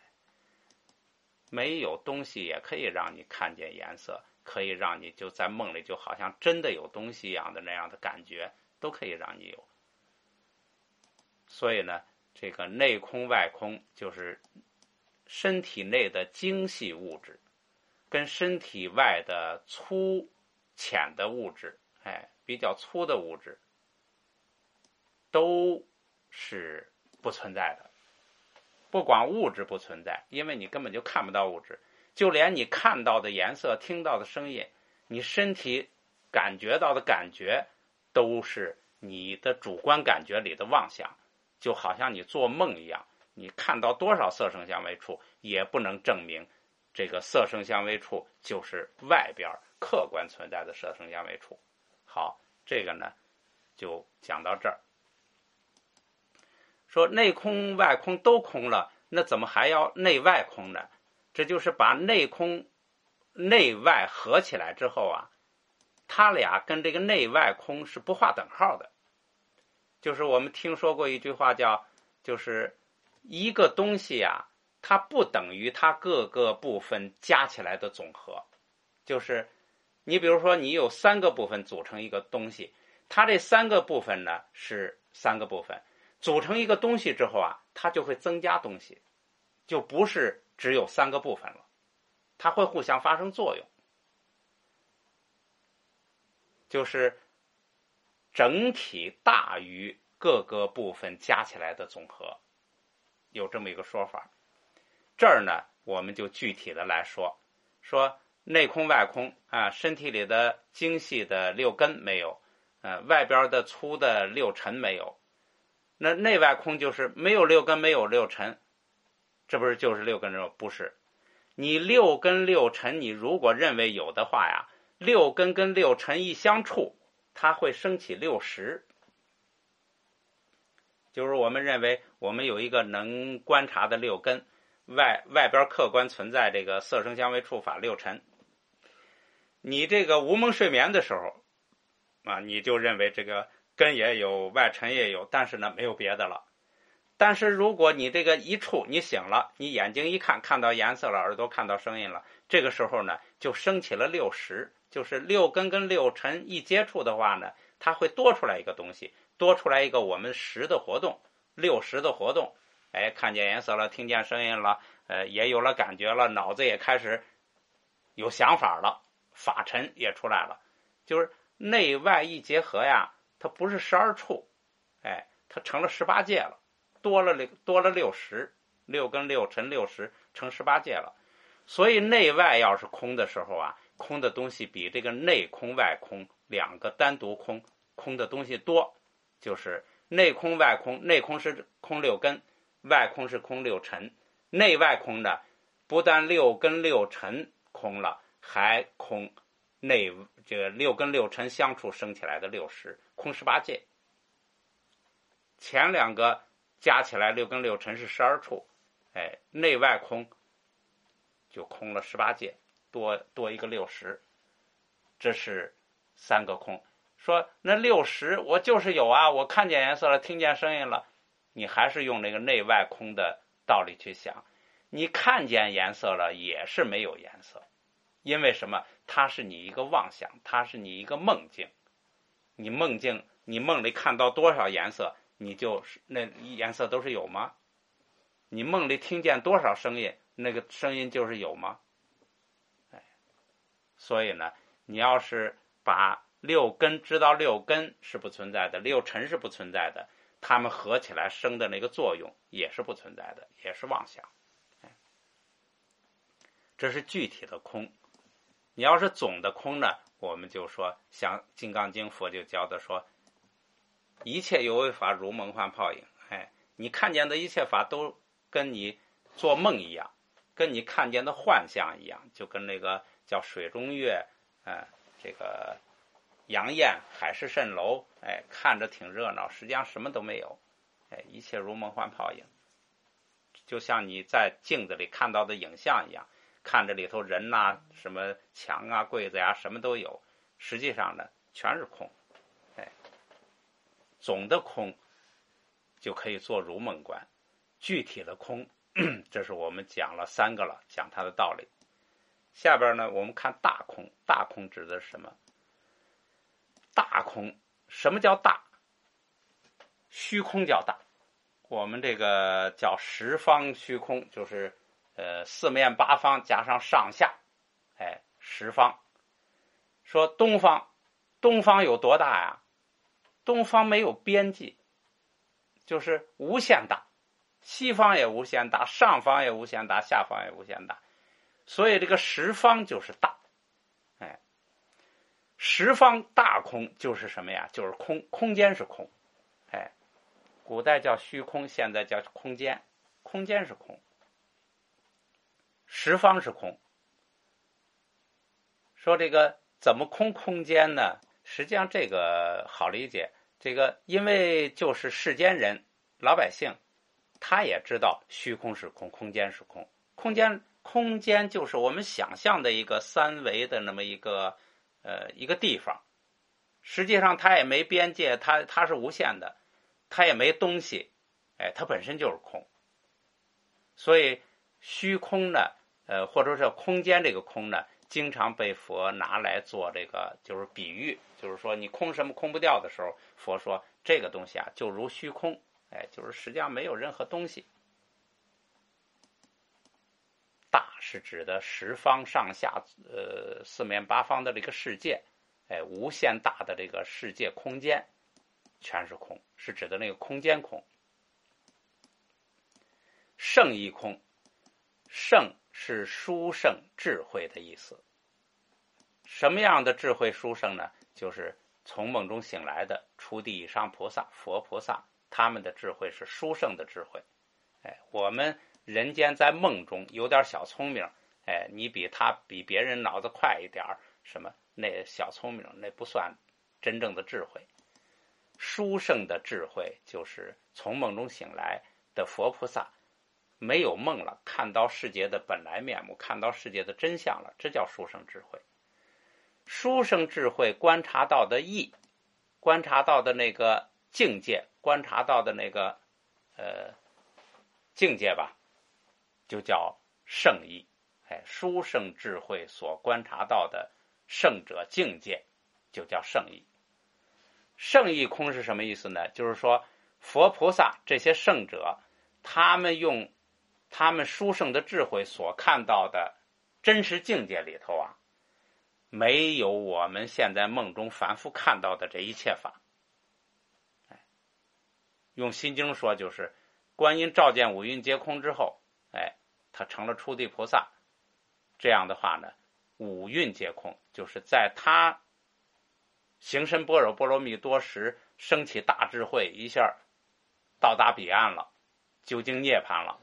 没有东西也可以让你看见颜色，可以让你就在梦里就好像真的有东西一样的那样的感觉，都可以让你有。所以呢，这个内空外空就是身体内的精细物质跟身体外的粗浅的物质，比较粗的物质都是不存在的。不光物质不存在，因为你根本就看不到物质，就连你看到的颜色、听到的声音，你身体感觉到的感觉，都是你的主观感觉里的妄想，就好像你做梦一样。你看到多少色声香味触，也不能证明这个色声香味触就是外边客观存在的色声香味触。好，这个呢就讲到这儿。说内空外空都空了，那怎么还要内外空呢？这就是把内空内外合起来之后啊，它俩跟这个内外空是不划等号的。就是我们听说过一句话就是一个东西啊，它不等于它各个部分加起来的总和。就是你比如说你有3个部分组成一个东西，它这3个部分呢是3个部分，组成一个东西之后啊，它就会增加东西，就不是只有3个部分了，它会互相发生作用，就是整体大于各个部分加起来的总和，有这么一个说法。这儿呢，我们就具体的来说内空外空啊，身体里的精细的6根没有，外边的粗的6尘没有。那内外空就是没有6根，没有6尘，这不是就是6根肉？不是，你6根6尘，你如果认为有的话呀，6根跟6尘一相触，它会升起6识。就是我们认为我们有一个能观察的6根，外边客观存在这个色声香味触法6尘。你这个无梦睡眠的时候啊，你就认为这个根也有，外尘也有，但是呢没有别的了。但是如果你这个一触，你醒了，你眼睛一看，看到颜色了，耳朵看到声音了，这个时候呢就升起了6识，就是6根跟6尘一接触的话呢，它会多出来一个东西，多出来一个我们识的活动，6识的活动。看见颜色了，听见声音了， 也有了感觉了，脑子也开始有想法了，法尘也出来了，就是内外一结合呀，它不是12处，它成了18界了，多了60，6跟6乘60成18界了。所以内外要是空的时候啊，空的东西比这个内空外空两个单独空的东西多，就是内空外空，内空是空6根，外空是空6尘。内外空的不但6跟6尘空了，还空这个6跟6尘相处生起来的60，空18界。前两个加起来6跟6尘是12处，内外空就空了18界，多一个60，这是3个空。说那60我就是有啊，我看见颜色了，听见声音了，你还是用那个内外空的道理去想，你看见颜色了也是没有颜色，因为什么？它是你一个妄想，它是你一个梦境。你梦里看到多少颜色，你就是那颜色都是有吗？你梦里听见多少声音，那个声音就是有吗？所以呢，你要是把6根知道6根是不存在的，6尘是不存在的，它们合起来生的那个作用也是不存在的，也是妄想。这是具体的空。你要是总的空呢，我们就说像《金刚经》佛就教的说，一切有为法如梦幻泡影。你看见的一切法都跟你做梦一样，跟你看见的幻象一样，就跟那个叫水中月，这个杨艳海市蜃楼，看着挺热闹，实际上什么都没有，一切如梦幻泡影，就像你在镜子里看到的影像一样，看着里头人呐、什么墙啊、柜子呀、什么都有，实际上呢全是空。总的空就可以做如梦观，具体的空，这是我们讲了3个了，讲它的道理。下边呢，我们看大空。大空指的是什么？大空，什么叫大？虚空叫大。我们这个叫十方虚空，就是4面8方加上上下，十方。说东方有多大呀？东方没有边际，就是无限大，西方也无限大，上方也无限大，下方也无限大，所以这个十方就是大。十方大空就是什么呀？就是空，空间是空。古代叫虚空，现在叫空间，空间是空，十方是空。说这个怎么空间呢？实际上这个好理解，这个因为就是世间人老百姓，他也知道虚空是空，空间是空。空间就是我们想象的一个3维的那么一个地方，实际上它也没边界，它是无限的，它也没东西，它本身就是空。所以虚空呢，或者是空间这个空呢，经常被佛拿来做这个就是比喻，就是说你空什么空不掉的时候，佛说这个东西啊就如虚空，就是实际上没有任何东西。大是指的十方上下4面8方的这个世界，无限大的这个世界空间全是空，是指的那个空间空。圣义空，圣是殊胜智慧的意思。什么样的智慧殊胜呢？就是从梦中醒来的初地以上菩萨、佛菩萨，他们的智慧是殊胜的智慧。我们人间在梦中有点小聪明，你比别人脑子快一点，什么那小聪明那不算真正的智慧。殊胜的智慧就是从梦中醒来的佛菩萨，没有梦了，看到世界的本来面目，看到世界的真相了，这叫殊胜智慧。殊胜智慧观察到的义，观察到的那个境界，观察到的那个境界吧，就叫圣义。殊胜智慧所观察到的圣者境界就叫圣义。圣义空是什么意思呢？就是说佛菩萨这些圣者，他们用他们殊胜的智慧所看到的真实境界里头啊，没有我们现在梦中反复看到的这一切法。用心经说，就是观音照见五蕴皆空之后，他成了初地菩萨。这样的话呢，五蕴皆空，就是在他行深般若波罗蜜多时升起大智慧，一下到达彼岸了，究竟涅槃了。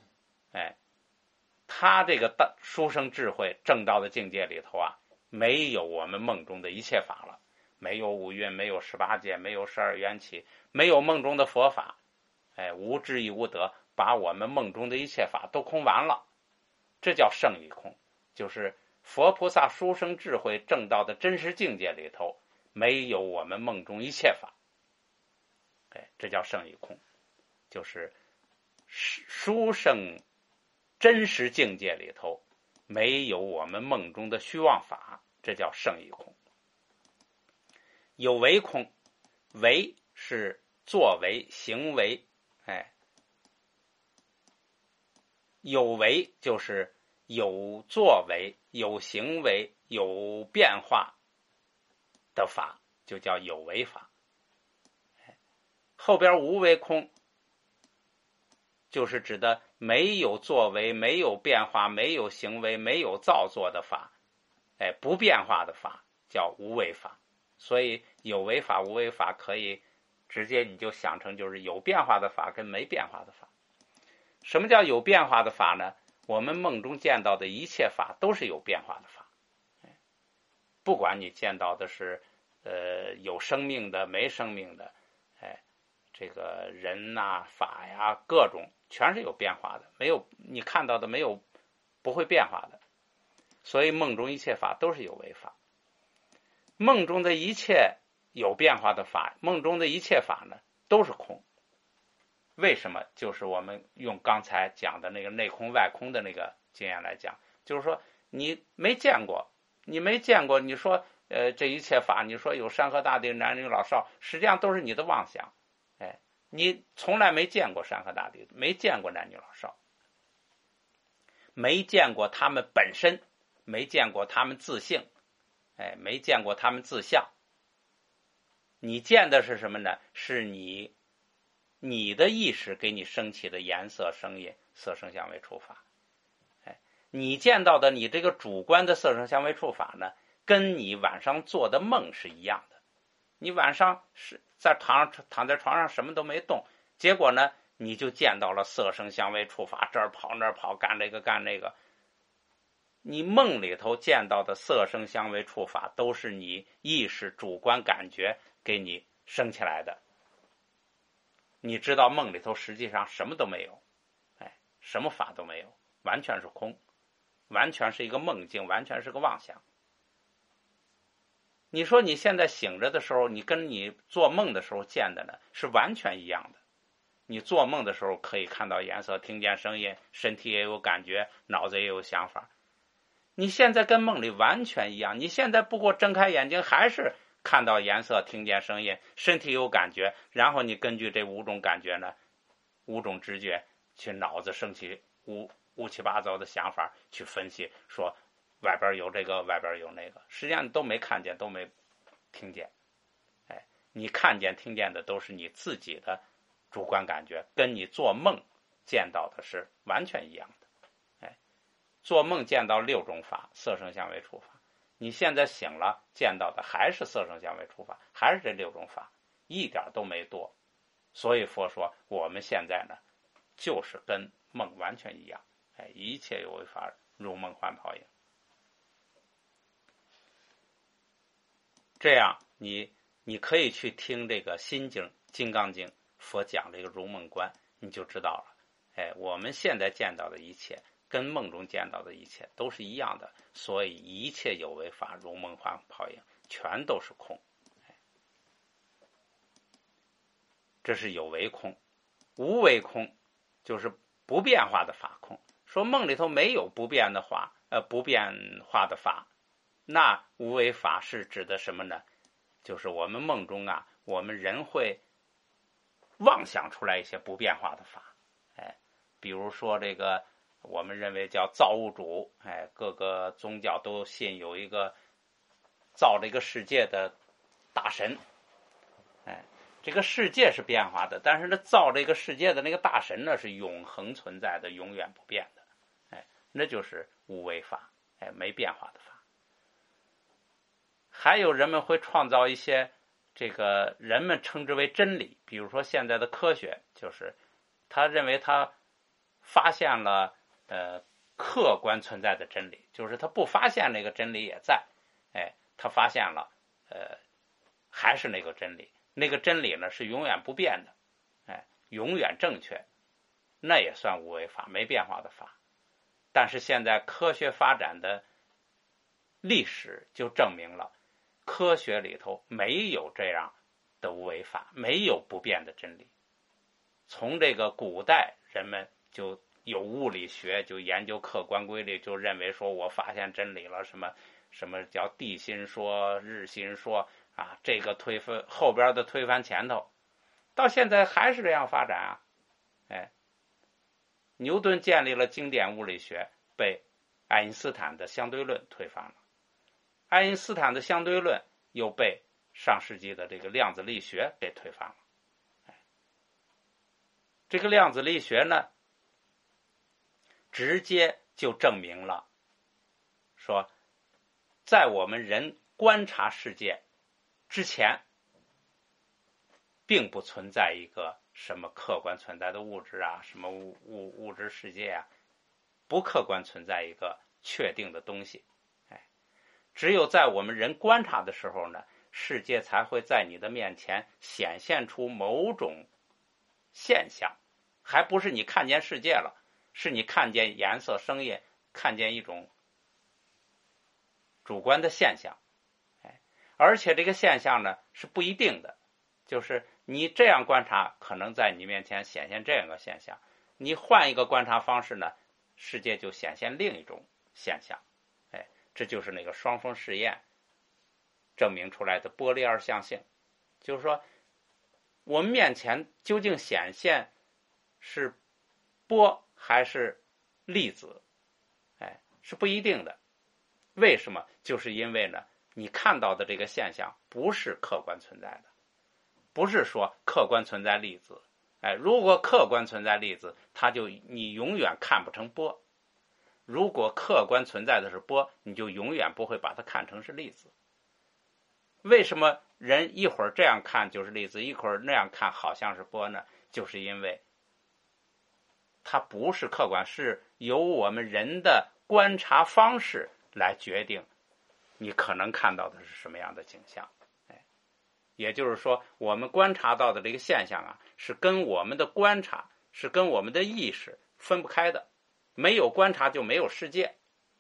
他这个殊胜智慧正道的境界里头啊，没有我们梦中的一切法了，没有五蕴，没有18界，没有12缘起，没有梦中的佛法，无智亦无得，把我们梦中的一切法都空完了。这叫圣与空，就是佛菩萨殊胜智慧正道的真实境界里头没有我们梦中一切法。这叫圣与空，就是殊胜真实境界里头没有我们梦中的虚妄法，这叫圣与空。有为空，为是作为行为，有为就是有作为有行为有变化的法，就叫有为法。后边无为空就是指的没有作为没有变化没有行为没有造作的法，不变化的法叫无为法。所以有为法无为法可以直接你就想成就是有变化的法跟没变化的法。什么叫有变化的法呢？我们梦中见到的一切法都是有变化的法，不管你见到的是有生命的没生命的，这个人啊法呀各种全是有变化的，没有你看到的没有不会变化的。所以梦中一切法都是有为法。梦中的一切有变化的法，梦中的一切法呢都是空。为什么？就是我们用刚才讲的那个内空外空的那个经验来讲，就是说你没见过，你说这一切法，你说有山河大地男女老少，实际上都是你的妄想。你从来没见过山河大地，没见过男女老少，没见过他们本身，没见过他们自性，没见过他们自相。你见的是什么呢？是你的意识给你升起的颜色声音色声香味触法。你见到的你这个主观的色声香味触法呢，跟你晚上做的梦是一样的。你晚上是躺在床上什么都没动，结果呢你就见到了色声香味触法，这儿跑那儿跑，干这个干那个。你梦里头见到的色声香味触法都是你意识主观感觉给你升起来的。你知道梦里头实际上什么都没有，什么法都没有，完全是空，完全是一个梦境，完全是个妄想。你说你现在醒着的时候，你跟你做梦的时候见的呢是完全一样的。你做梦的时候可以看到颜色，听见声音，身体也有感觉，脑子也有想法。你现在跟梦里完全一样，你现在不过睁开眼睛还是看到颜色，听见声音，身体有感觉，然后你根据这5种感觉呢，5种直觉去脑子升起乌七八糟的想法，去分析说外边有这个外边有那个，实际上你都没看见都没听见。你看见听见的都是你自己的主观感觉，跟你做梦见到的是完全一样的。做梦见到6种法，色声香味触法，你现在醒了见到的还是色声香味触法，还是这6种法，一点都没多。所以佛说我们现在呢就是跟梦完全一样，一切有为法如梦幻泡影。这样你可以去听这个心经金刚经佛讲这个如梦观，你就知道了。我们现在见到的一切跟梦中见到的一切都是一样的，所以一切有为法如梦幻泡影，全都是空。这是有为空。无为空就是不变化的法空。说梦里头没有不变化的法，那无为法是指的什么呢？就是我们梦中啊，我们人会妄想出来一些不变化的法。比如说这个我们认为叫造物主，各个宗教都信有一个造这个世界的大神，这个世界是变化的，但是呢，造这个世界的那个大神呢是永恒存在的，永远不变的，那就是无为法，没变化的法。还有人们会创造一些这个人们称之为真理，比如说现在的科学，就是他认为他发现了客观存在的真理，就是他不发现那个真理也在，他发现了还是那个真理，那个真理呢是永远不变的，永远正确，那也算无为法，没变化的法。但是现在科学发展的历史就证明了，科学里头没有这样的无为法，没有不变的真理。从这个古代人们就有物理学，就研究客观规律，就认为说我发现真理了，什么叫地心说、日心说啊，这个推翻后边的推翻前头，到现在还是这样发展啊。牛顿建立了经典物理学，被爱因斯坦的相对论推翻了。爱因斯坦的相对论又被上世纪的这个量子力学给推翻了。这个量子力学呢，直接就证明了说，在我们人观察世界之前，并不存在一个什么客观存在的物质啊，什么物质世界啊，不客观存在一个确定的东西。只有在我们人观察的时候呢，世界才会在你的面前显现出某种现象，还不是你看见世界了，是你看见颜色、声音，看见一种主观的现象。而且这个现象呢是不一定的，就是你这样观察，可能在你面前显现这样一个现象，你换一个观察方式呢，世界就显现另一种现象。这就是那个双峰实验证明出来的波粒二象性，就是说我们面前究竟显现是波还是粒子，是不一定的。为什么？就是因为呢，你看到的这个现象不是客观存在的，不是说客观存在粒子，如果客观存在粒子，你永远看不成波。如果客观存在的是波，你就永远不会把它看成是粒子。为什么人一会儿这样看就是粒子，一会儿那样看好像是波呢？就是因为它不是客观，是由我们人的观察方式来决定你可能看到的是什么样的景象。也就是说，我们观察到的这个现象啊，是跟我们的观察，是跟我们的意识分不开的。没有观察就没有世界，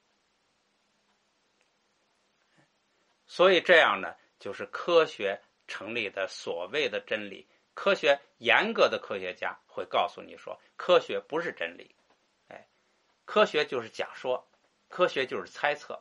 所以这样呢，就是科学成立的所谓的真理。科学严格的科学家会告诉你说，科学不是真理，科学就是假说，科学就是猜测，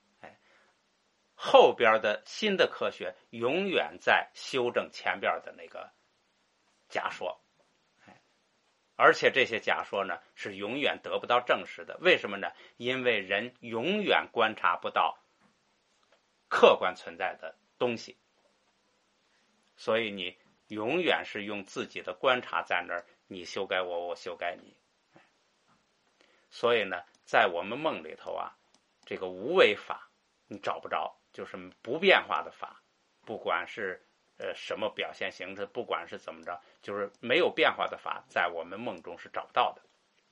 后边的新的科学永远在修正前边的那个假说。而且这些假说呢是永远得不到证实的。为什么呢？因为人永远观察不到客观存在的东西，所以你永远是用自己的观察在那儿，你修改我，我修改你。所以呢，在我们梦里头啊，这个无为法你找不着，就是不变化的法，不管是什么表现形式，不管是怎么着，就是没有变化的法，在我们梦中是找不到的。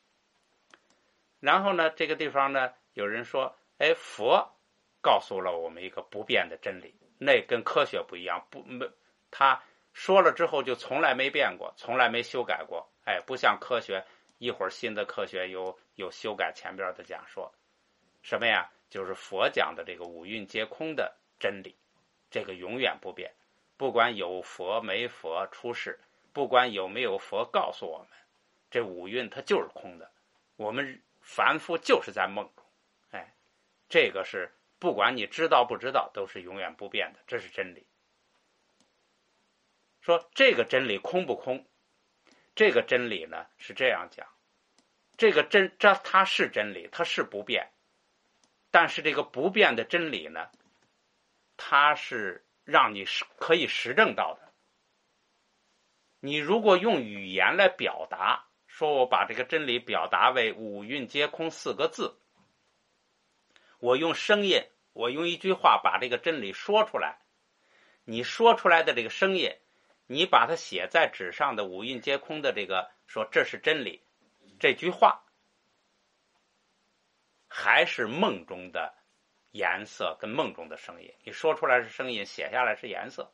然后呢，这个地方呢，有人说，佛告诉了我们一个不变的真理，那跟科学不一样，他说了之后就从来没变过，从来没修改过，不像科学，一会儿新的科学有修改前边的假说。什么呀？就是佛讲的这个五蕴皆空的真理，这个永远不变。不管有佛没佛出世，不管有没有佛告诉我们，这五蕴它就是空的，我们凡夫就是在梦中。这个是不管你知道不知道，都是永远不变的，这是真理。说这个真理空不空？这个真理呢是这样讲， 这它是真理，它是不变，但是这个不变的真理呢，它是让你可以实证到的。你如果用语言来表达，说我把这个真理表达为五蕴皆空4个字，我用声音，我用一句话把这个真理说出来，你说出来的这个声音，你把它写在纸上的五蕴皆空的这个说这是真理，这句话还是梦中的颜色跟梦中的声音，你说出来是声音，写下来是颜色。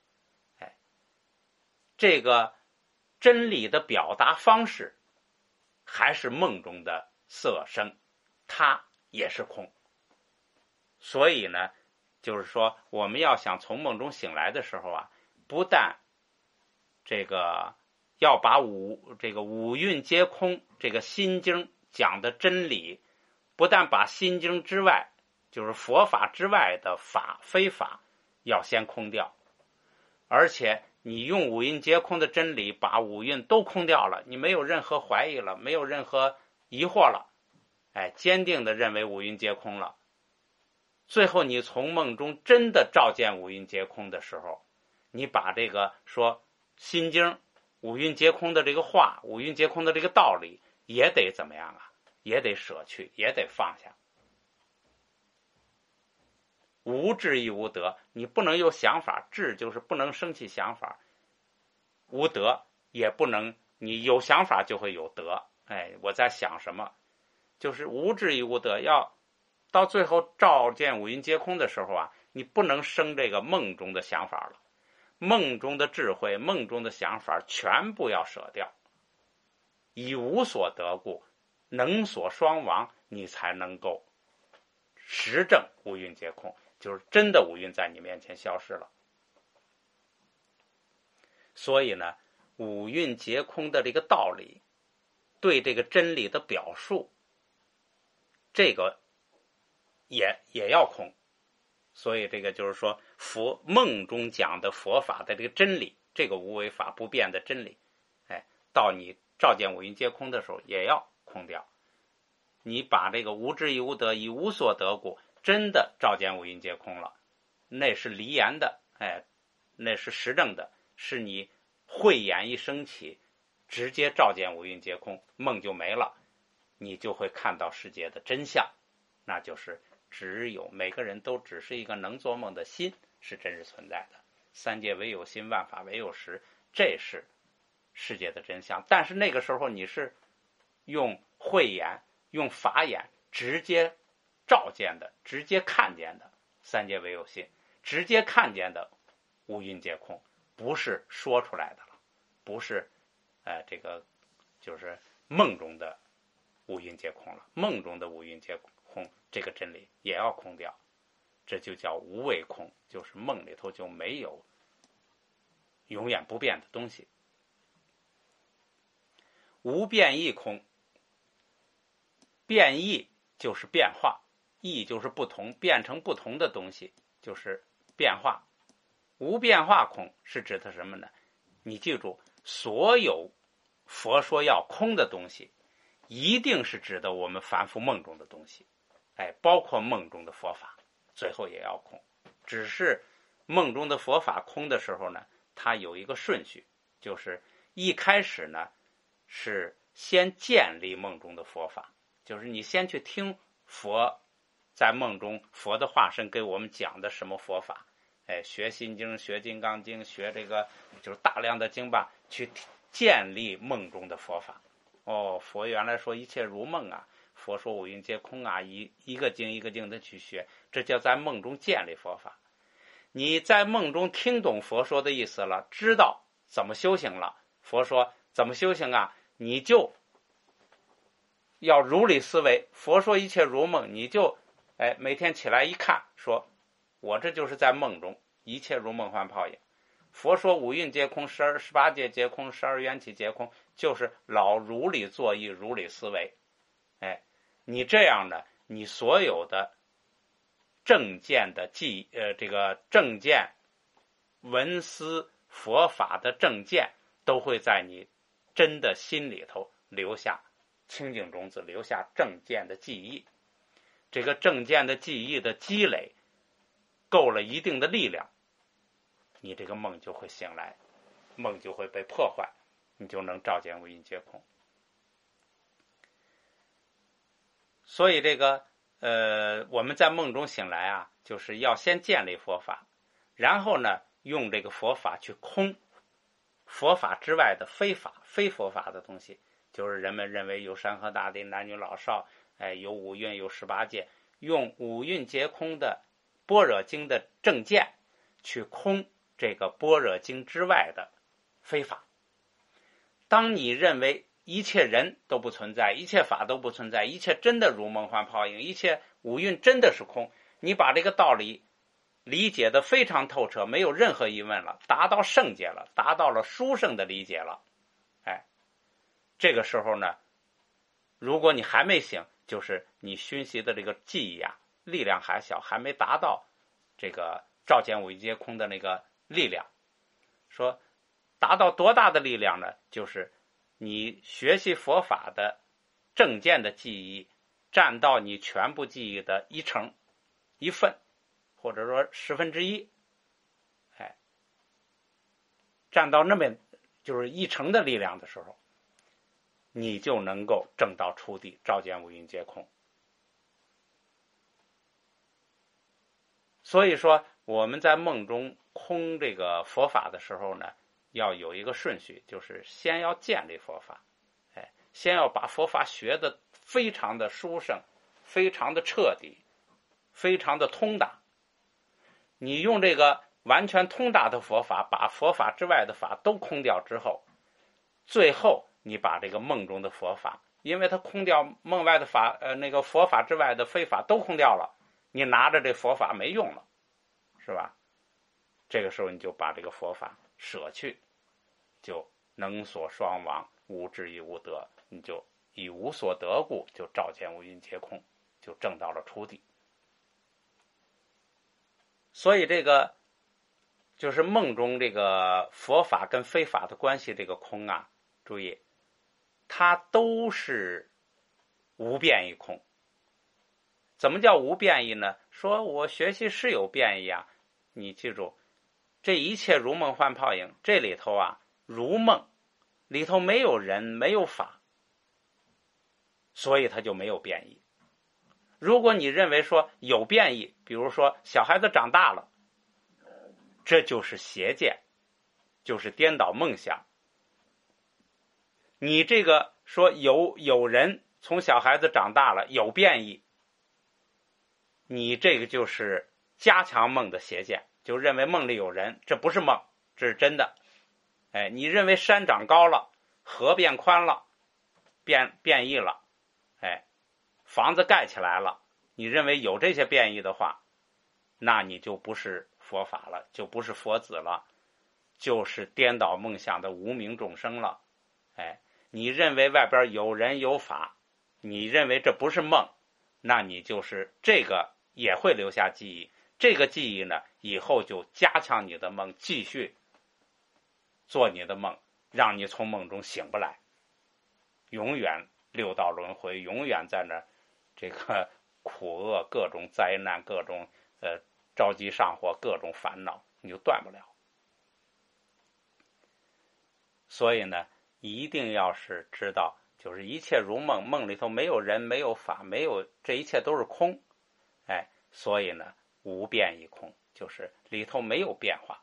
这个真理的表达方式还是梦中的色声，它也是空。所以呢，就是说我们要想从梦中醒来的时候啊，不但这个要把五蕴皆空这个心经讲的真理，不但把心经之外，就是佛法之外的法非法要先空掉，而且你用五蕴皆空的真理把五蕴都空掉了，你没有任何怀疑了，没有任何疑惑了，坚定的认为五蕴皆空了。最后你从梦中真的照见五蕴皆空的时候，你把这个说心经五蕴皆空的这个话，五蕴皆空的这个道理也得怎么样啊？也得舍去，也得放下。无智亦无得，你不能有想法，智就是不能生起想法，无得也不能，你有想法就会有得。我在想什么，就是无智亦无得，要到最后照见五蕴皆空的时候啊，你不能生这个梦中的想法了，梦中的智慧，梦中的想法全部要舍掉，以无所得故，能所双亡，你才能够实证五蕴皆空，就是真的五蕴在你面前消失了。所以呢，五蕴皆空的这个道理，对这个真理的表述，这个也要空。所以这个就是说，梦中讲的佛法的这个真理，这个无为法不变的真理，到你照见五蕴皆空的时候也要空掉。你把这个无智亦无得，以无所得故，真的照见五蕴皆空了，那是离言的，那是实证的，是你慧眼一升起，直接照见五蕴皆空，梦就没了，你就会看到世界的真相，那就是只有每个人都只是一个能做梦的心是真实存在的，三界唯有心，万法唯有实，这是世界的真相。但是那个时候你是用慧眼用法眼直接照见的，直接看见的三界唯有心，直接看见的五蕴皆空，不是说出来的了，不是这个就是梦中的五蕴皆空了，梦中的五蕴皆空这个真理也要空掉，这就叫无为空，就是梦里头就没有永远不变的东西。无变异空，变异就是变化，异就是不同，变成不同的东西就是变化。无变化空是指的什么呢？你记住，所有佛说要空的东西，一定是指的我们凡夫梦中的东西，包括梦中的佛法，最后也要空。只是梦中的佛法空的时候呢，它有一个顺序，就是一开始呢是先建立梦中的佛法，就是你先去听佛在梦中佛的化身给我们讲的什么佛法，学心经，学金刚经，学这个就是大量的经吧，去建立梦中的佛法。佛原来说一切如梦啊，佛说五蕴皆空啊，一个经一个经的去学，这叫在梦中建立佛法。你在梦中听懂佛说的意思了，知道怎么修行了，佛说怎么修行啊，你就要如理思维。佛说一切如梦，你就每天起来一看，说我这就是在梦中，一切如梦幻泡影。佛说五蕴皆空，18界皆空，12缘起皆空，就是老如理作意，如理思维。你这样呢，你所有的正见的这个正见闻思佛法的正见都会在你真的心里头留下清净种子留下正见的记忆。这个正见的记忆的积累够了一定的力量，你这个梦就会醒来，梦就会被破坏，你就能照见五蕴皆空。所以这个我们在梦中醒来啊，就是要先建立佛法，然后呢用这个佛法去空佛法之外的非法非佛法的东西，就是人们认为有山河大地男女老少，有五蕴有18界，用五蕴皆空的般若经的正见去空这个般若经之外的非法。当你认为一切人都不存在，一切法都不存在，一切真的如梦幻泡影，一切五蕴真的是空，你把这个道理理解的非常透彻，没有任何疑问了，达到圣解了，达到了殊胜的理解了。这个时候呢，如果你还没醒，就是你熏习的这个记忆啊，力量还小，还没达到这个照见五蕴皆空的那个力量。说达到多大的力量呢？就是你学习佛法的正见的记忆占到你全部记忆的1/1、1份，或者说1/10，占到那么就是1/10的力量的时候，你就能够证道出地，照见五蕴皆空。所以说我们在梦中空这个佛法的时候呢，要有一个顺序，就是先要建立佛法，先要把佛法学得非常的殊胜，非常的彻底，非常的通达。你用这个完全通达的佛法，把佛法之外的法都空掉之后，最后你把这个梦中的佛法，因为它空掉梦外的法，那个佛法之外的非法都空掉了，你拿着这佛法没用了，是吧？这个时候你就把这个佛法舍去，就能所双亡，无智亦无得，你就以无所得故，就照见五蕴皆空，就证到了出地。所以这个就是梦中这个佛法跟非法的关系，这个空啊，注意，它都是无变异空。怎么叫无变异呢？说我学习是有变异啊，你记住，这一切如梦幻泡影，这里头啊，如梦里头没有人，没有法，所以它就没有变异。如果你认为说有变异，比如说小孩子长大了，这就是邪见，就是颠倒梦想。你这个说有人从小孩子长大了有变异，你这个就是加强梦的邪见，就认为梦里有人，这不是梦，这是真的。你认为山长高了，河变宽了，变异了，房子盖起来了，你认为有这些变异的话，那你就不是佛法了，就不是佛子了，就是颠倒梦想的无明众生了。你认为外边有人有法，你认为这不是梦，那你就是这个也会留下记忆，这个记忆呢，以后就加强你的梦，继续做你的梦，让你从梦中醒不来，永远六道轮回，永远在那这个苦厄，各种灾难，各种着急上火，各种烦恼，你就断不了。所以呢，一定要是知道，就是一切如梦，梦里头没有人，没有法，没有，这一切都是空。所以呢，无变异空，就是里头没有变化。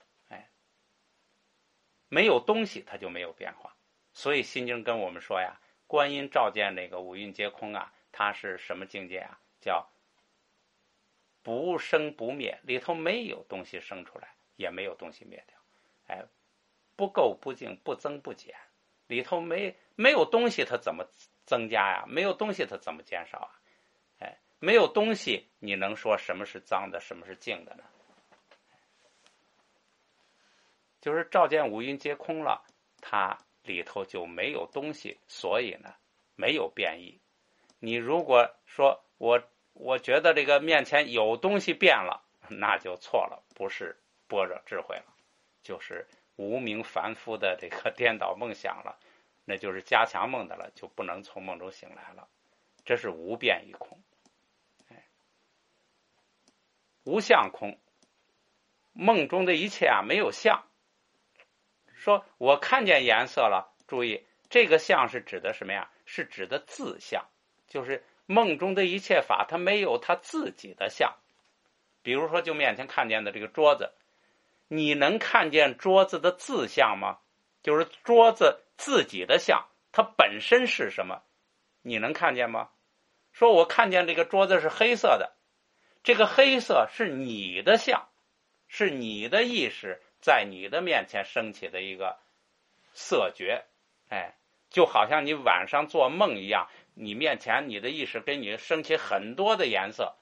没有东西，它就没有变化。所以心经跟我们说呀，观音照见那个五蕴皆空啊，它是什么境界啊？叫不生不灭，里头没有东西生出来，也没有东西灭掉。不垢不净，不增不减，里头没有东西，它怎么增加呀？没有东西，它怎么减少啊？没有东西，你能说什么是脏的，什么是净的呢？就是照见五蕴皆空了，它里头就没有东西，所以呢，没有变异。你如果说我觉得这个面前有东西变了，那就错了，不是般若智慧了，就是无明凡夫的这个颠倒梦想了。 那就是加强梦的了，就不能从梦中醒来了。这是无变于空。无相空，梦中的一切啊没有相。说我看见颜色了，注意这个相是指的什么呀？是指的自相，就是梦中的一切法它没有它自己的相。比如说就面前看见的这个桌子，你能看见桌子的自相吗？就是桌子自己的相，它本身是什么？你能看见吗？说我看见这个桌子是黑色的，这个黑色是你的相，是你的意识在你的面前升起的一个色觉。就好像你晚上做梦一样，你面前你的意识给你升起很多的颜色，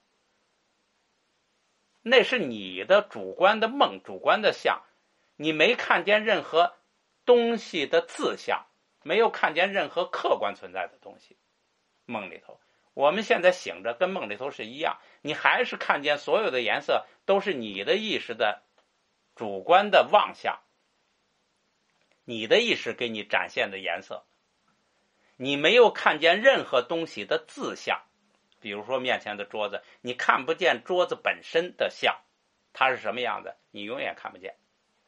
那是你的主观的梦，主观的相，你没看见任何东西的自相，没有看见任何客观存在的东西。梦里头，我们现在醒着跟梦里头是一样，你还是看见所有的颜色都是你的意识的主观的妄想，你的意识给你展现的颜色，你没有看见任何东西的自相。比如说面前的桌子，你看不见桌子本身的相，它是什么样的，你永远看不见。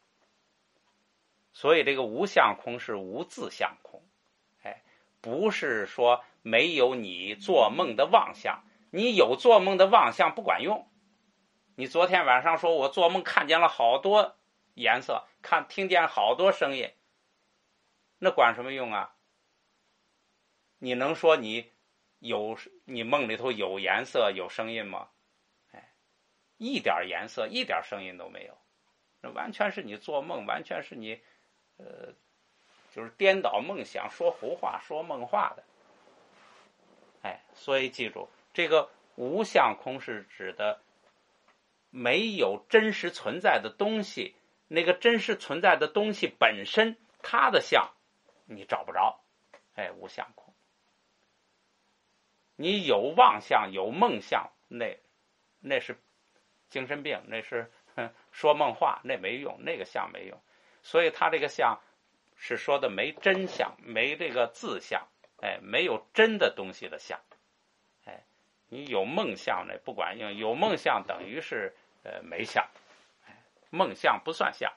所以这个无相空是无自相空，不是说没有你做梦的妄想，你有做梦的妄想不管用。你昨天晚上说我做梦看见了好多颜色，听见好多声音，那管什么用啊？你能说你梦里头有颜色有声音吗？一点颜色一点声音都没有，那完全是你做梦，完全是你就是颠倒梦想，说胡话说梦话的。所以记住，这个无相空是指的没有真实存在的东西，那个真实存在的东西本身它的相你找不着，无相空。你有妄相有梦相，那是精神病，那是说梦话，那没用，那个相没用。所以他这个相是说的没真相，没这个自相，没有真的东西的相。你有梦相那不管用，有梦相等于是没相，梦相不算相。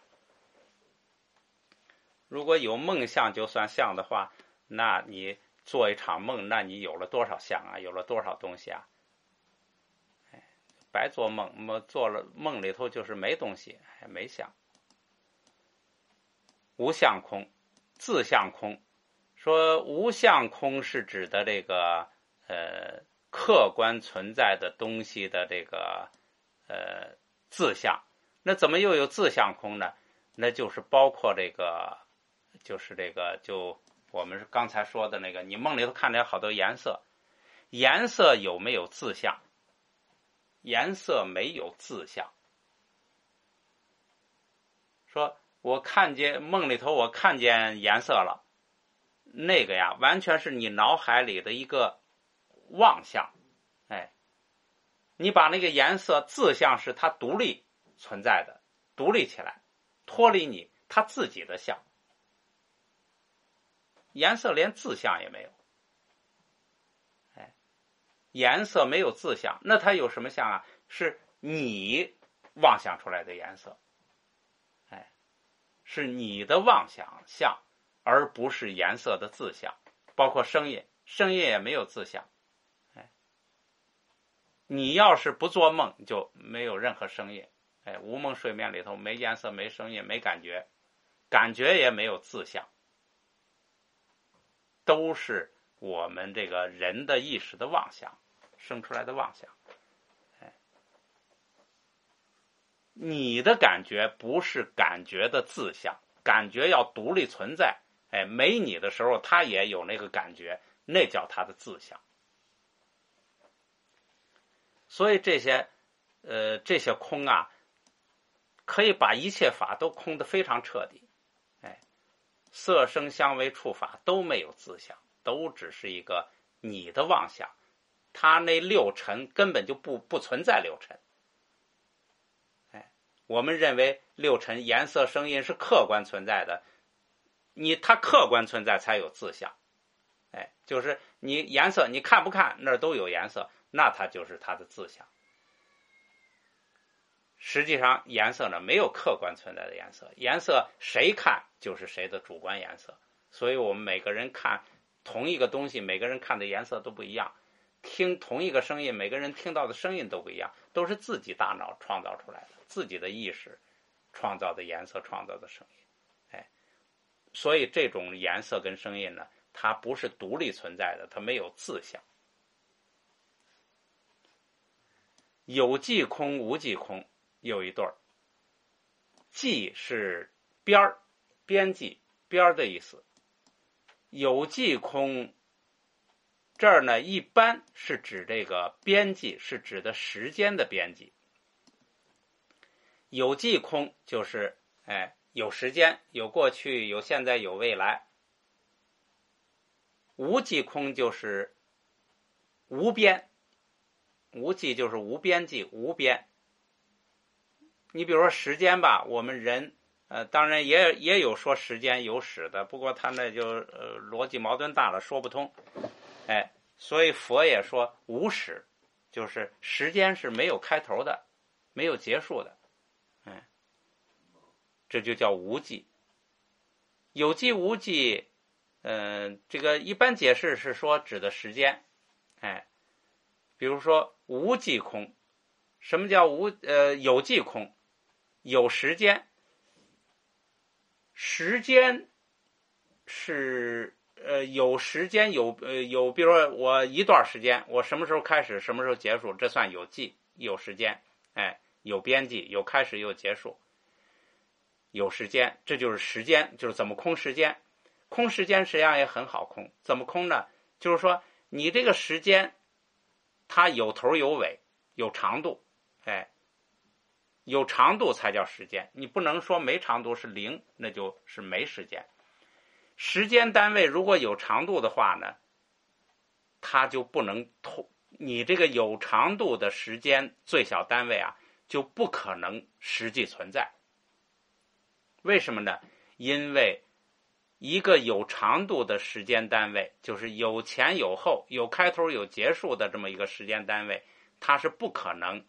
如果有梦相就算相的话，那你做一场梦，那你有了多少相啊？有了多少东西啊？白做梦，做了梦里头就是没东西，没相。无相空，自相空。说无相空是指的这个客观存在的东西的这个自相。那怎么又有自相空呢？那就是包括这个，就是这个，就我们刚才说的那个，你梦里头看见好多颜色，颜色有没有自相？颜色没有自相。说我看见梦里头我看见颜色了，那个呀完全是你脑海里的一个妄想。你把那个颜色自相是它独立存在的，独立起来，脱离你它自己的相。颜色连自相也没有，颜色没有自相，那它有什么相啊？是你妄想出来的颜色，是你的妄想相，而不是颜色的自相。包括声音，声音也没有自相。你要是不做梦，就没有任何声音。无梦睡眠里头没颜色没声音没感觉，感觉也没有自相，都是我们这个人的意识的妄想生出来的妄想。你的感觉不是感觉的自相，感觉要独立存在。没你的时候它也有那个感觉，那叫它的自相。所以这些空啊，可以把一切法都空得非常彻底。色声香味触法都没有自相，都只是一个你的妄想。它那六尘根本就不存在六尘。我们认为六尘颜色声音是客观存在的， 它客观存在才有自相。就是你颜色你看不看那儿都有颜色，那它就是它的自相。实际上颜色呢没有客观存在的颜色，颜色谁看就是谁的主观颜色。所以我们每个人看同一个东西，每个人看的颜色都不一样，听同一个声音，每个人听到的声音都不一样，都是自己大脑创造出来的，自己的意识创造的颜色，创造的声音。所以这种颜色跟声音呢，它不是独立存在的，它没有自相。有迹空无迹空有一对儿，迹是边儿，边际边儿的意思。有迹空这儿呢，一般是指这个边际，是指的时间的边际。有迹空就是有时间，有过去，有现在，有未来。无迹空就是无边，无际就是无边际，无边。你比如说时间吧，我们人当然也有说时间有始的，不过他那就逻辑矛盾大了，说不通。所以佛也说无始，就是时间是没有开头的，没有结束的。这就叫无际。有际无际，这个一般解释是说指的时间。比如说无际空，什么叫有际空？有时间，时间是有时间有比如说我一段时间，我什么时候开始，什么时候结束，这算有际，有时间。有边际，有开始有结束，有时间，这就是时间，就是怎么空时间。空时间实际上也很好空，怎么空呢？就是说你这个时间它有头有尾，有长度。有长度才叫时间，你不能说没长度是零，那就是没时间。时间单位如果有长度的话呢，它就不能你这个有长度的时间最小单位啊，就不可能实际存在。为什么呢？因为一个有长度的时间单位，就是有前有后，有开头有结束的这么一个时间单位，它是不可能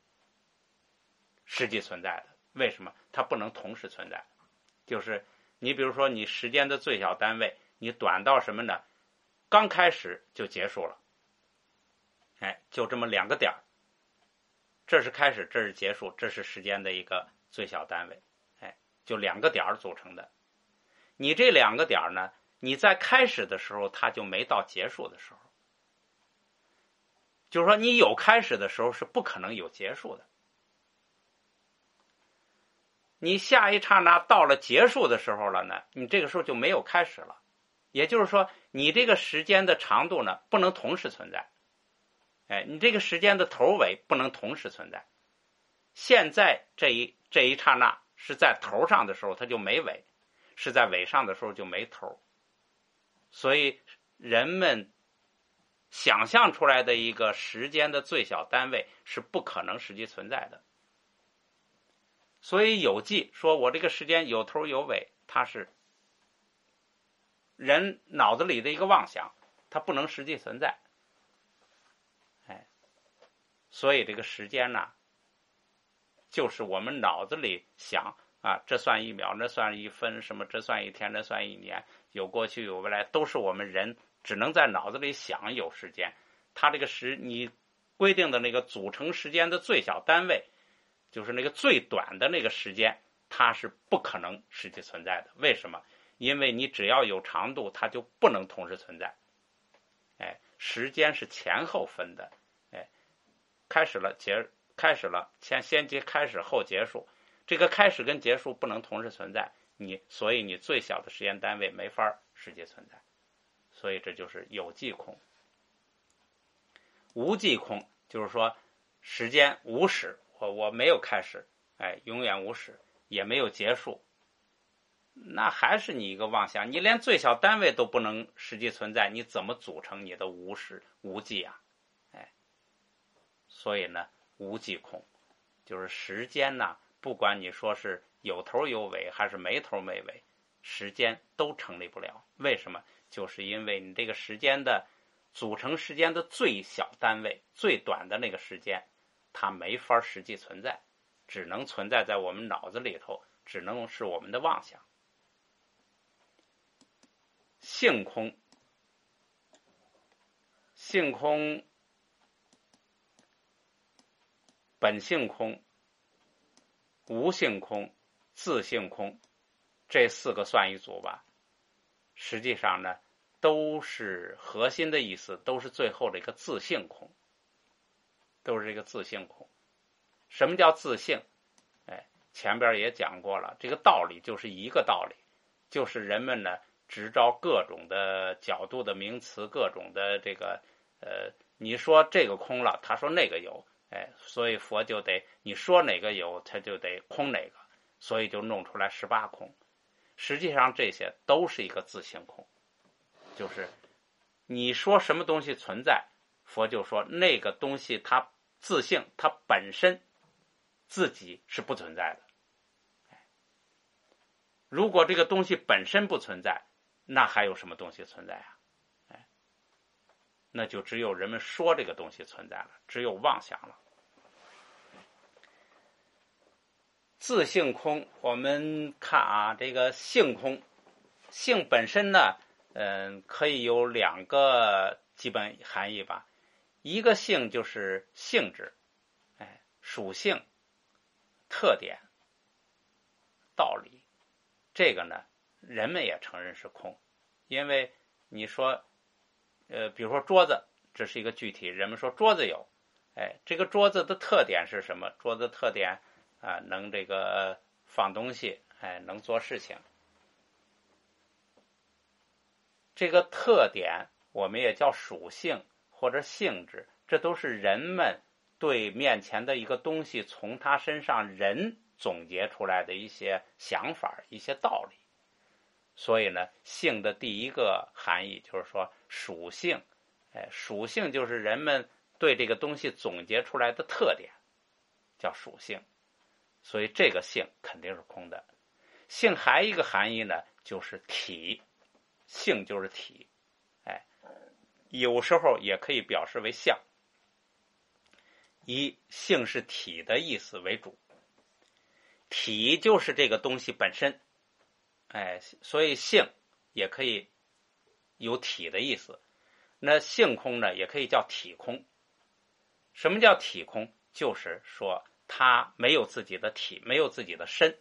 实际存在的。为什么？它不能同时存在。就是你比如说你时间的最小单位，你短到什么呢？刚开始就结束了。就这么两个点，这是开始，这是结束，这是时间的一个最小单位。就两个点组成的。你这两个点呢，你在开始的时候它就没到结束的时候。就是说你有开始的时候是不可能有结束的。你下一刹那到了结束的时候了呢，你这个时候就没有开始了。也就是说你这个时间的长度呢不能同时存在。你这个时间的头尾不能同时存在。现在这一刹那是在头上的时候它就没尾，是在尾上的时候就没头。所以人们想象出来的一个时间的最小单位是不可能实际存在的。所以有迹说我这个时间有头有尾，它是人脑子里的一个妄想，它不能实际存在。所以这个时间呢，就是我们脑子里想这算1秒，那算1分，什么这算1天，那算1年，有过去有未来，都是我们人只能在脑子里想有时间。它这个你规定的那个组成时间的最小单位，就是那个最短的那个时间，它是不可能实际存在的。为什么？因为你只要有长度，它就不能同时存在。时间是前后分的。开始了，先开始后结束，这个开始跟结束不能同时存在，所以你最小的时间单位没法实际存在。所以这就是有迹空。无迹空就是说时间无始，我没有开始，永远无始，也没有结束，那还是你一个妄想，你连最小单位都不能实际存在，你怎么组成你的无始无迹啊？所以呢，无迹空就是时间呢，不管你说是有头有尾还是没头没尾， 时间都成立不了。为什么？就是因为你这个时间的组成时间的最小单位，最短的那个时间，它没法实际存在，只能存在在我们脑子里头，只能是我们的妄想。性空，性空、本性空、无性空、自性空，这4个算一组吧。实际上呢，都是核心的意思，都是最后的一个自性空，都是这个自性空。什么叫自性？前边也讲过了，这个道理就是一个道理，就是人们呢执照各种的角度的名词，各种的这个你说这个空了，他说那个有，所以佛就得你说哪个有，他就得空哪个，所以就弄出来18空。实际上这些都是一个自性空，就是你说什么东西存在，佛就说那个东西它自性，它本身自己是不存在的。如果这个东西本身不存在，那还有什么东西存在啊？那就只有人们说这个东西存在了，只有妄想了。自性空，我们看啊，这个性空，性本身呢，可以有2个基本含义吧。一个性就是性质，属性、特点、道理，这个呢，人们也承认是空，因为你说，比如说桌子，这是一个具体，人们说桌子有，这个桌子的特点是什么？桌子特点能这个放东西，能做事情。这个特点我们也叫属性或者性质，这都是人们对面前的一个东西从他身上人总结出来的一些想法、一些道理。所以呢，性的第一个含义就是说属性，属性就是人们对这个东西总结出来的特点，叫属性。所以这个性肯定是空的。性还一个含义呢，就是体，性就是体，有时候也可以表示为相。以性是体的意思为主，体就是这个东西本身，所以性也可以有体的意思。那性空呢，也可以叫体空。什么叫体空？就是说它没有自己的体，没有自己的身。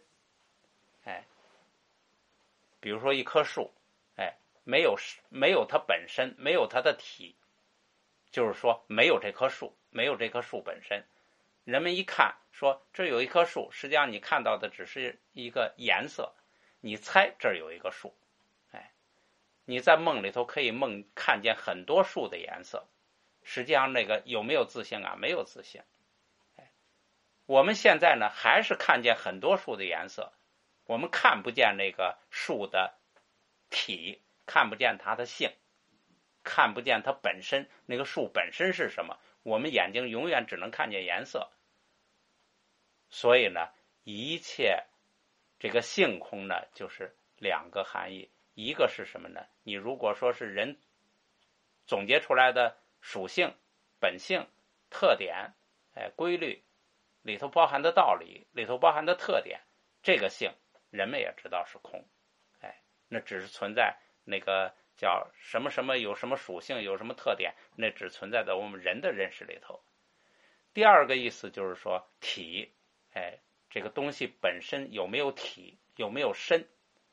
比如说一棵树，没有它本身，没有它的体，就是说没有这棵树，没有这棵树本身。人们一看说这有一棵树，实际上你看到的只是一个颜色，你猜这儿有一个树，你在梦里头可以看见很多树的颜色，实际上那个有没有自性啊？没有自性。我们现在呢还是看见很多树的颜色，我们看不见那个树的体，看不见它的性，看不见它本身，那个树本身是什么？我们眼睛永远只能看见颜色。所以呢，一切这个性空呢，就是2个含义。一个是什么呢？你如果说是人总结出来的属性、本性、特点、规律里头包含的道理，里头包含的特点，这个性人们也知道是空，那只是存在那个叫什么什么有什么属性，有什么特点，那只存在在我们人的认识里头。第2个意思就是说体，这个东西本身有没有体，有没有身？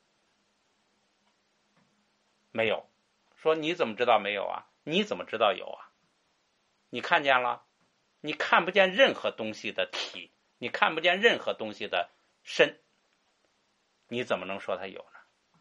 没有。说你怎么知道没有啊？你怎么知道有啊？你看见了？你看不见任何东西的体，你看不见任何东西的身，你怎么能说它有呢？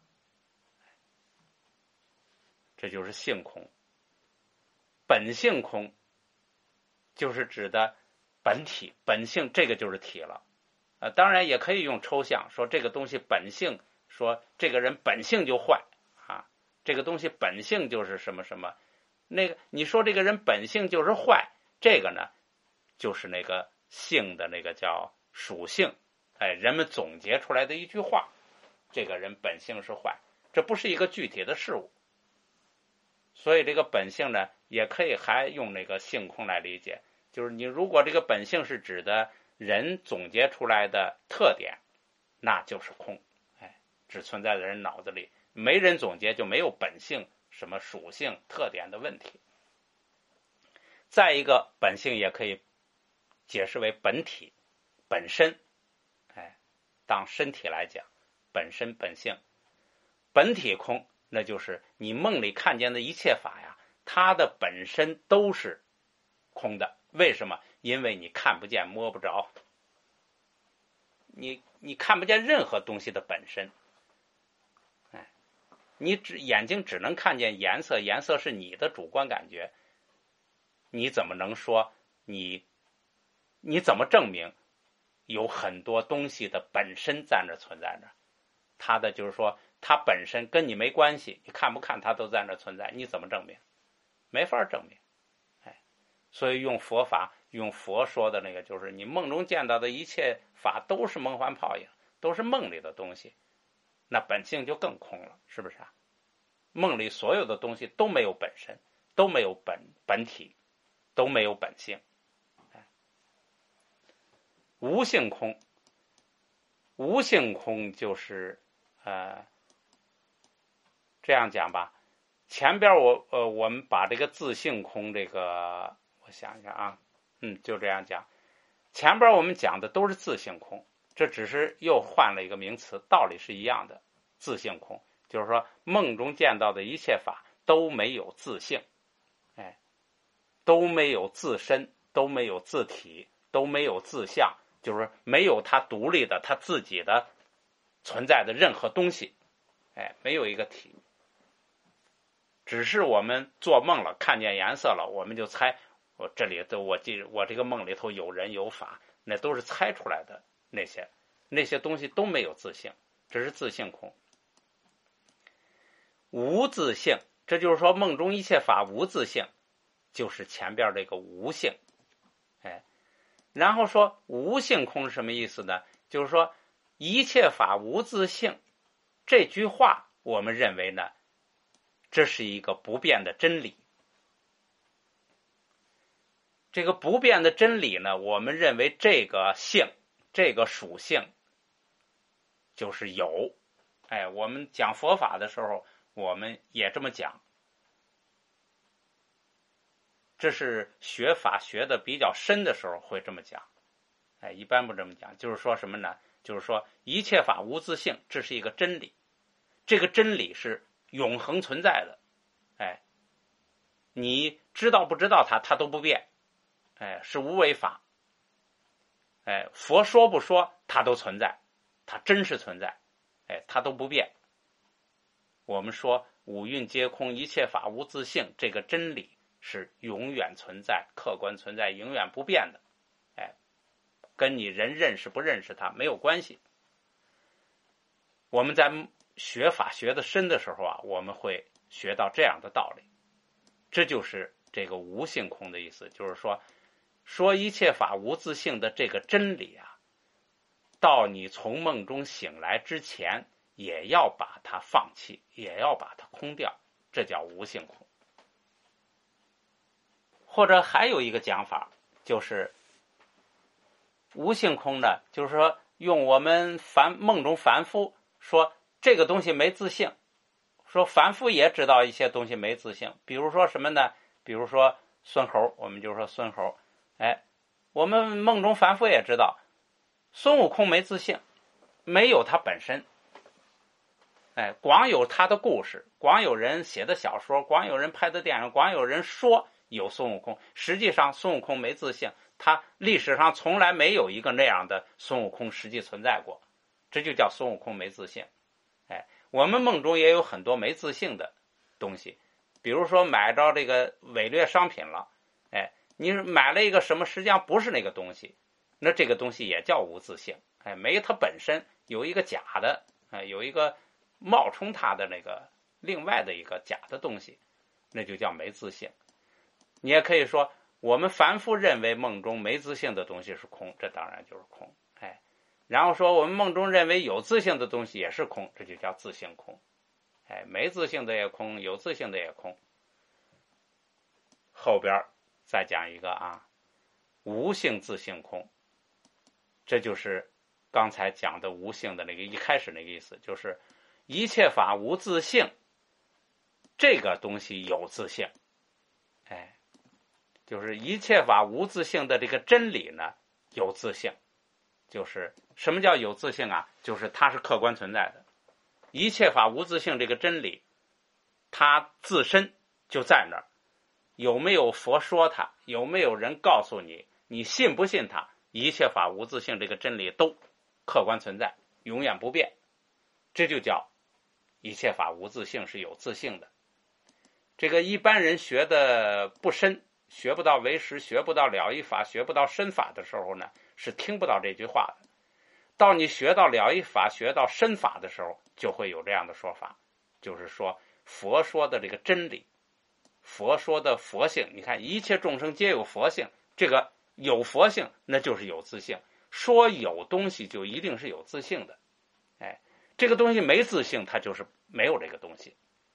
这就是性空。本性空就是指的本体，本性，这个就是体了。当然也可以用抽象，说这个东西本性，说这个人本性就坏啊，这个东西本性就是什么什么。那个你说这个人本性就是坏，这个呢就是那个性的那个叫属性，人们总结出来的一句话， 这个人本性是坏，这不是一个具体的事物。所以这个本性呢，也可以还用那个性空来理解，就是你如果这个本性是指的人总结出来的特点，那就是空，只存在在人脑子里，没人总结就没有本性什么属性特点的问题。再一个，本性也可以解释为本体本身，当身体来讲，本身本性本体空，那就是你梦里看见的一切法呀，它的本身都是空的。为什么？因为你看不见摸不着，你看不见任何东西的本身，你眼睛只能看见颜色，颜色是你的主观感觉，你怎么能说你怎么证明有很多东西的本身在那存在着？它的就是说它本身跟你没关系，你看不看它都在那存在，你怎么证明？没法证明。所以用佛法，用佛说的那个，就是你梦中见到的一切法都是梦幻泡影，都是梦里的东西，那本性就更空了，是不是啊？梦里所有的东西都没有本身，都没有本体，都没有本性。无性空，无性空就是这样讲吧。前边我们把这个自性空这个，我想一下啊，就这样讲。前边我们讲的都是自性空，这只是又换了一个名词，道理是一样的。自性空就是说梦中见到的一切法都没有自性，都没有自身，都没有自体，都没有自相，就是没有它独立的它自己的存在的任何东西，没有一个体。只是我们做梦了，看见颜色了，我们就猜，我这里头我这个梦里头有人有法，那都是猜出来的，那些东西都没有自性，这是自性空。无自性，这就是说梦中一切法无自性，就是前边这个无性。然后说无性空是什么意思呢？就是说一切法无自性，这句话我们认为呢，这是一个不变的真理。这个不变的真理呢，我们认为这个性，这个属性就是有。我们讲佛法的时候，我们也这么讲。这是学法学的比较深的时候会这么讲，一般不这么讲。就是说什么呢？就是说一切法无自性，这是一个真理，这个真理是永恒存在的，你知道不知道它都不变，是无为法，佛说不说它都存在，它真实存在，它都不变。我们说五蕴皆空，一切法无自性，这个真理是永远存在，客观存在，永远不变的，跟你人认识不认识它没有关系。我们在学法学的深的时候啊，我们会学到这样的道理，这就是这个无性空的意思。就是说一切法无自性的这个真理啊，到你从梦中醒来之前，也要把它放弃，也要把它空掉，这叫无性空。或者还有一个讲法，就是无性空呢，就是说用我们梦中凡夫说这个东西没自性，说凡夫也知道一些东西没自性，比如说什么呢？比如说孙猴，我们就说孙猴，我们梦中凡夫也知道孙悟空没自性，没有他本身，光有他的故事，光有人写的小说，光有人拍的电影，光有人说有孙悟空，实际上孙悟空没自性，他历史上从来没有一个那样的孙悟空实际存在过，这就叫孙悟空没自性。我们梦中也有很多没自性的东西，比如说买着这个伪劣商品了，你买了一个什么，实际上不是那个东西，那这个东西也叫无自性，没它本身，有一个假的，有一个冒充它的那个另外的一个假的东西，那就叫没自性。你也可以说我们凡夫认为梦中没自性的东西是空，这当然就是空。 然后说我们梦中认为有自性的东西也是空，这就叫自性空。没自性的也空，有自性的也空。后边再讲一个无性自性空，这就是刚才讲的无性的那个一开始那个意思，就是一切法无自性，这个东西有自性。就是一切法无自性的这个真理呢有自性。就是什么叫有自性啊？就是它是客观存在的。一切法无自性这个真理，它自身就在那儿。有没有佛说它？有没有人告诉你？你信不信它？一切法无自性这个真理都客观存在，永远不变。这就叫一切法无自性是有自性的。这个一般人学的不深，学不到唯识，学不到了义法，学不到深法的时候呢，是听不到这句话的。到你学到了义法，学到深法的时候，就会有这样的说法，就是说佛说的这个真理，佛说的佛性，你看一切众生皆有佛性，这个有佛性那就是有自性，说有东西就一定是有自性的。这个东西没自性，它就是没有这个东西。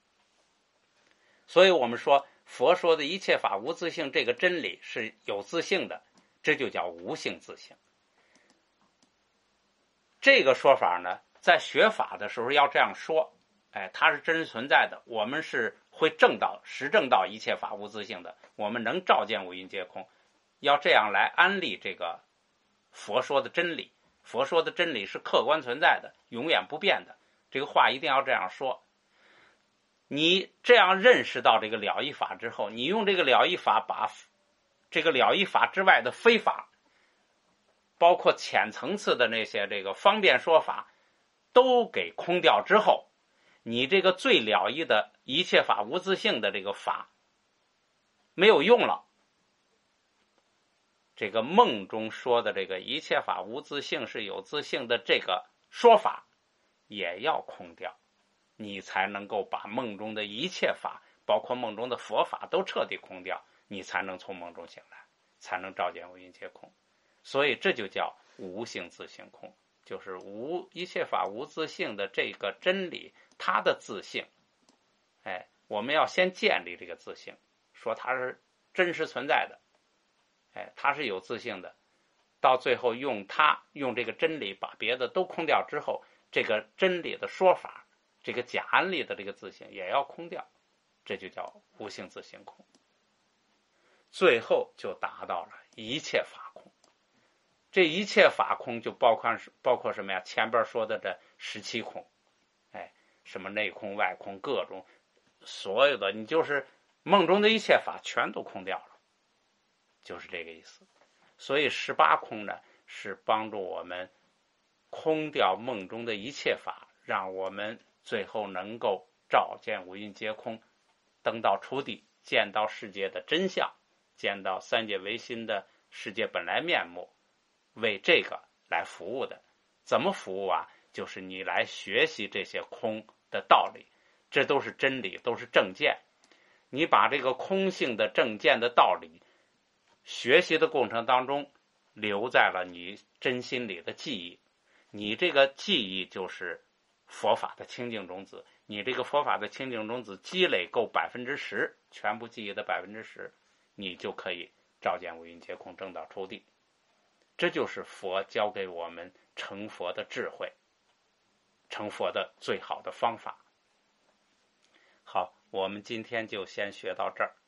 所以我们说佛说的一切法无自性这个真理是有自性的，这就叫无性自性。这个说法呢，在学法的时候要这样说，它是真实存在的，我们是会实证到一切法无自性的，我们能照见五蕴皆空，要这样来安利这个佛说的真理。佛说的真理是客观存在的，永远不变的，这个话一定要这样说。你这样认识到这个了义法之后，你用这个了义法把这个了义法之外的非法，包括浅层次的那些这个方便说法都给空掉之后，你这个最了义的一切法无自性的这个法没有用了，这个梦中说的这个一切法无自性是有自性的这个说法也要空掉，你才能够把梦中的一切法，包括梦中的佛法都彻底空掉，你才能从梦中醒来，才能照见五蕴皆空。所以这就叫无性自性空，就是一切法无自性的这个真理，它的自性，我们要先建立这个自性，说它是真实存在的，它是有自性的。到最后用这个真理把别的都空掉之后，这个真理的说法，这个假安立的这个自性也要空掉，这就叫无性自性空。最后就达到了一切法空。这一切法空就包括什么呀？前边说的这17空，什么内空外空，各种所有的，你就是梦中的一切法全都空掉了，就是这个意思。所以18空呢，是帮助我们空掉梦中的一切法，让我们最后能够照见五蕴皆空，登到初地，见到世界的真相，见到三界唯心的世界本来面目，为这个来服务的。怎么服务啊？就是你来学习这些空的道理，这都是真理，都是正见。你把这个空性的正见的道理学习的过程当中留在了你真心里的记忆，你这个记忆就是佛法的清净种子，你这个佛法的清净种子积累够10%，全部记忆的10%，你就可以照见五蕴皆空，证到初地。这就是佛教给我们成佛的智慧，成佛的最好的方法。好，我们今天就先学到这儿。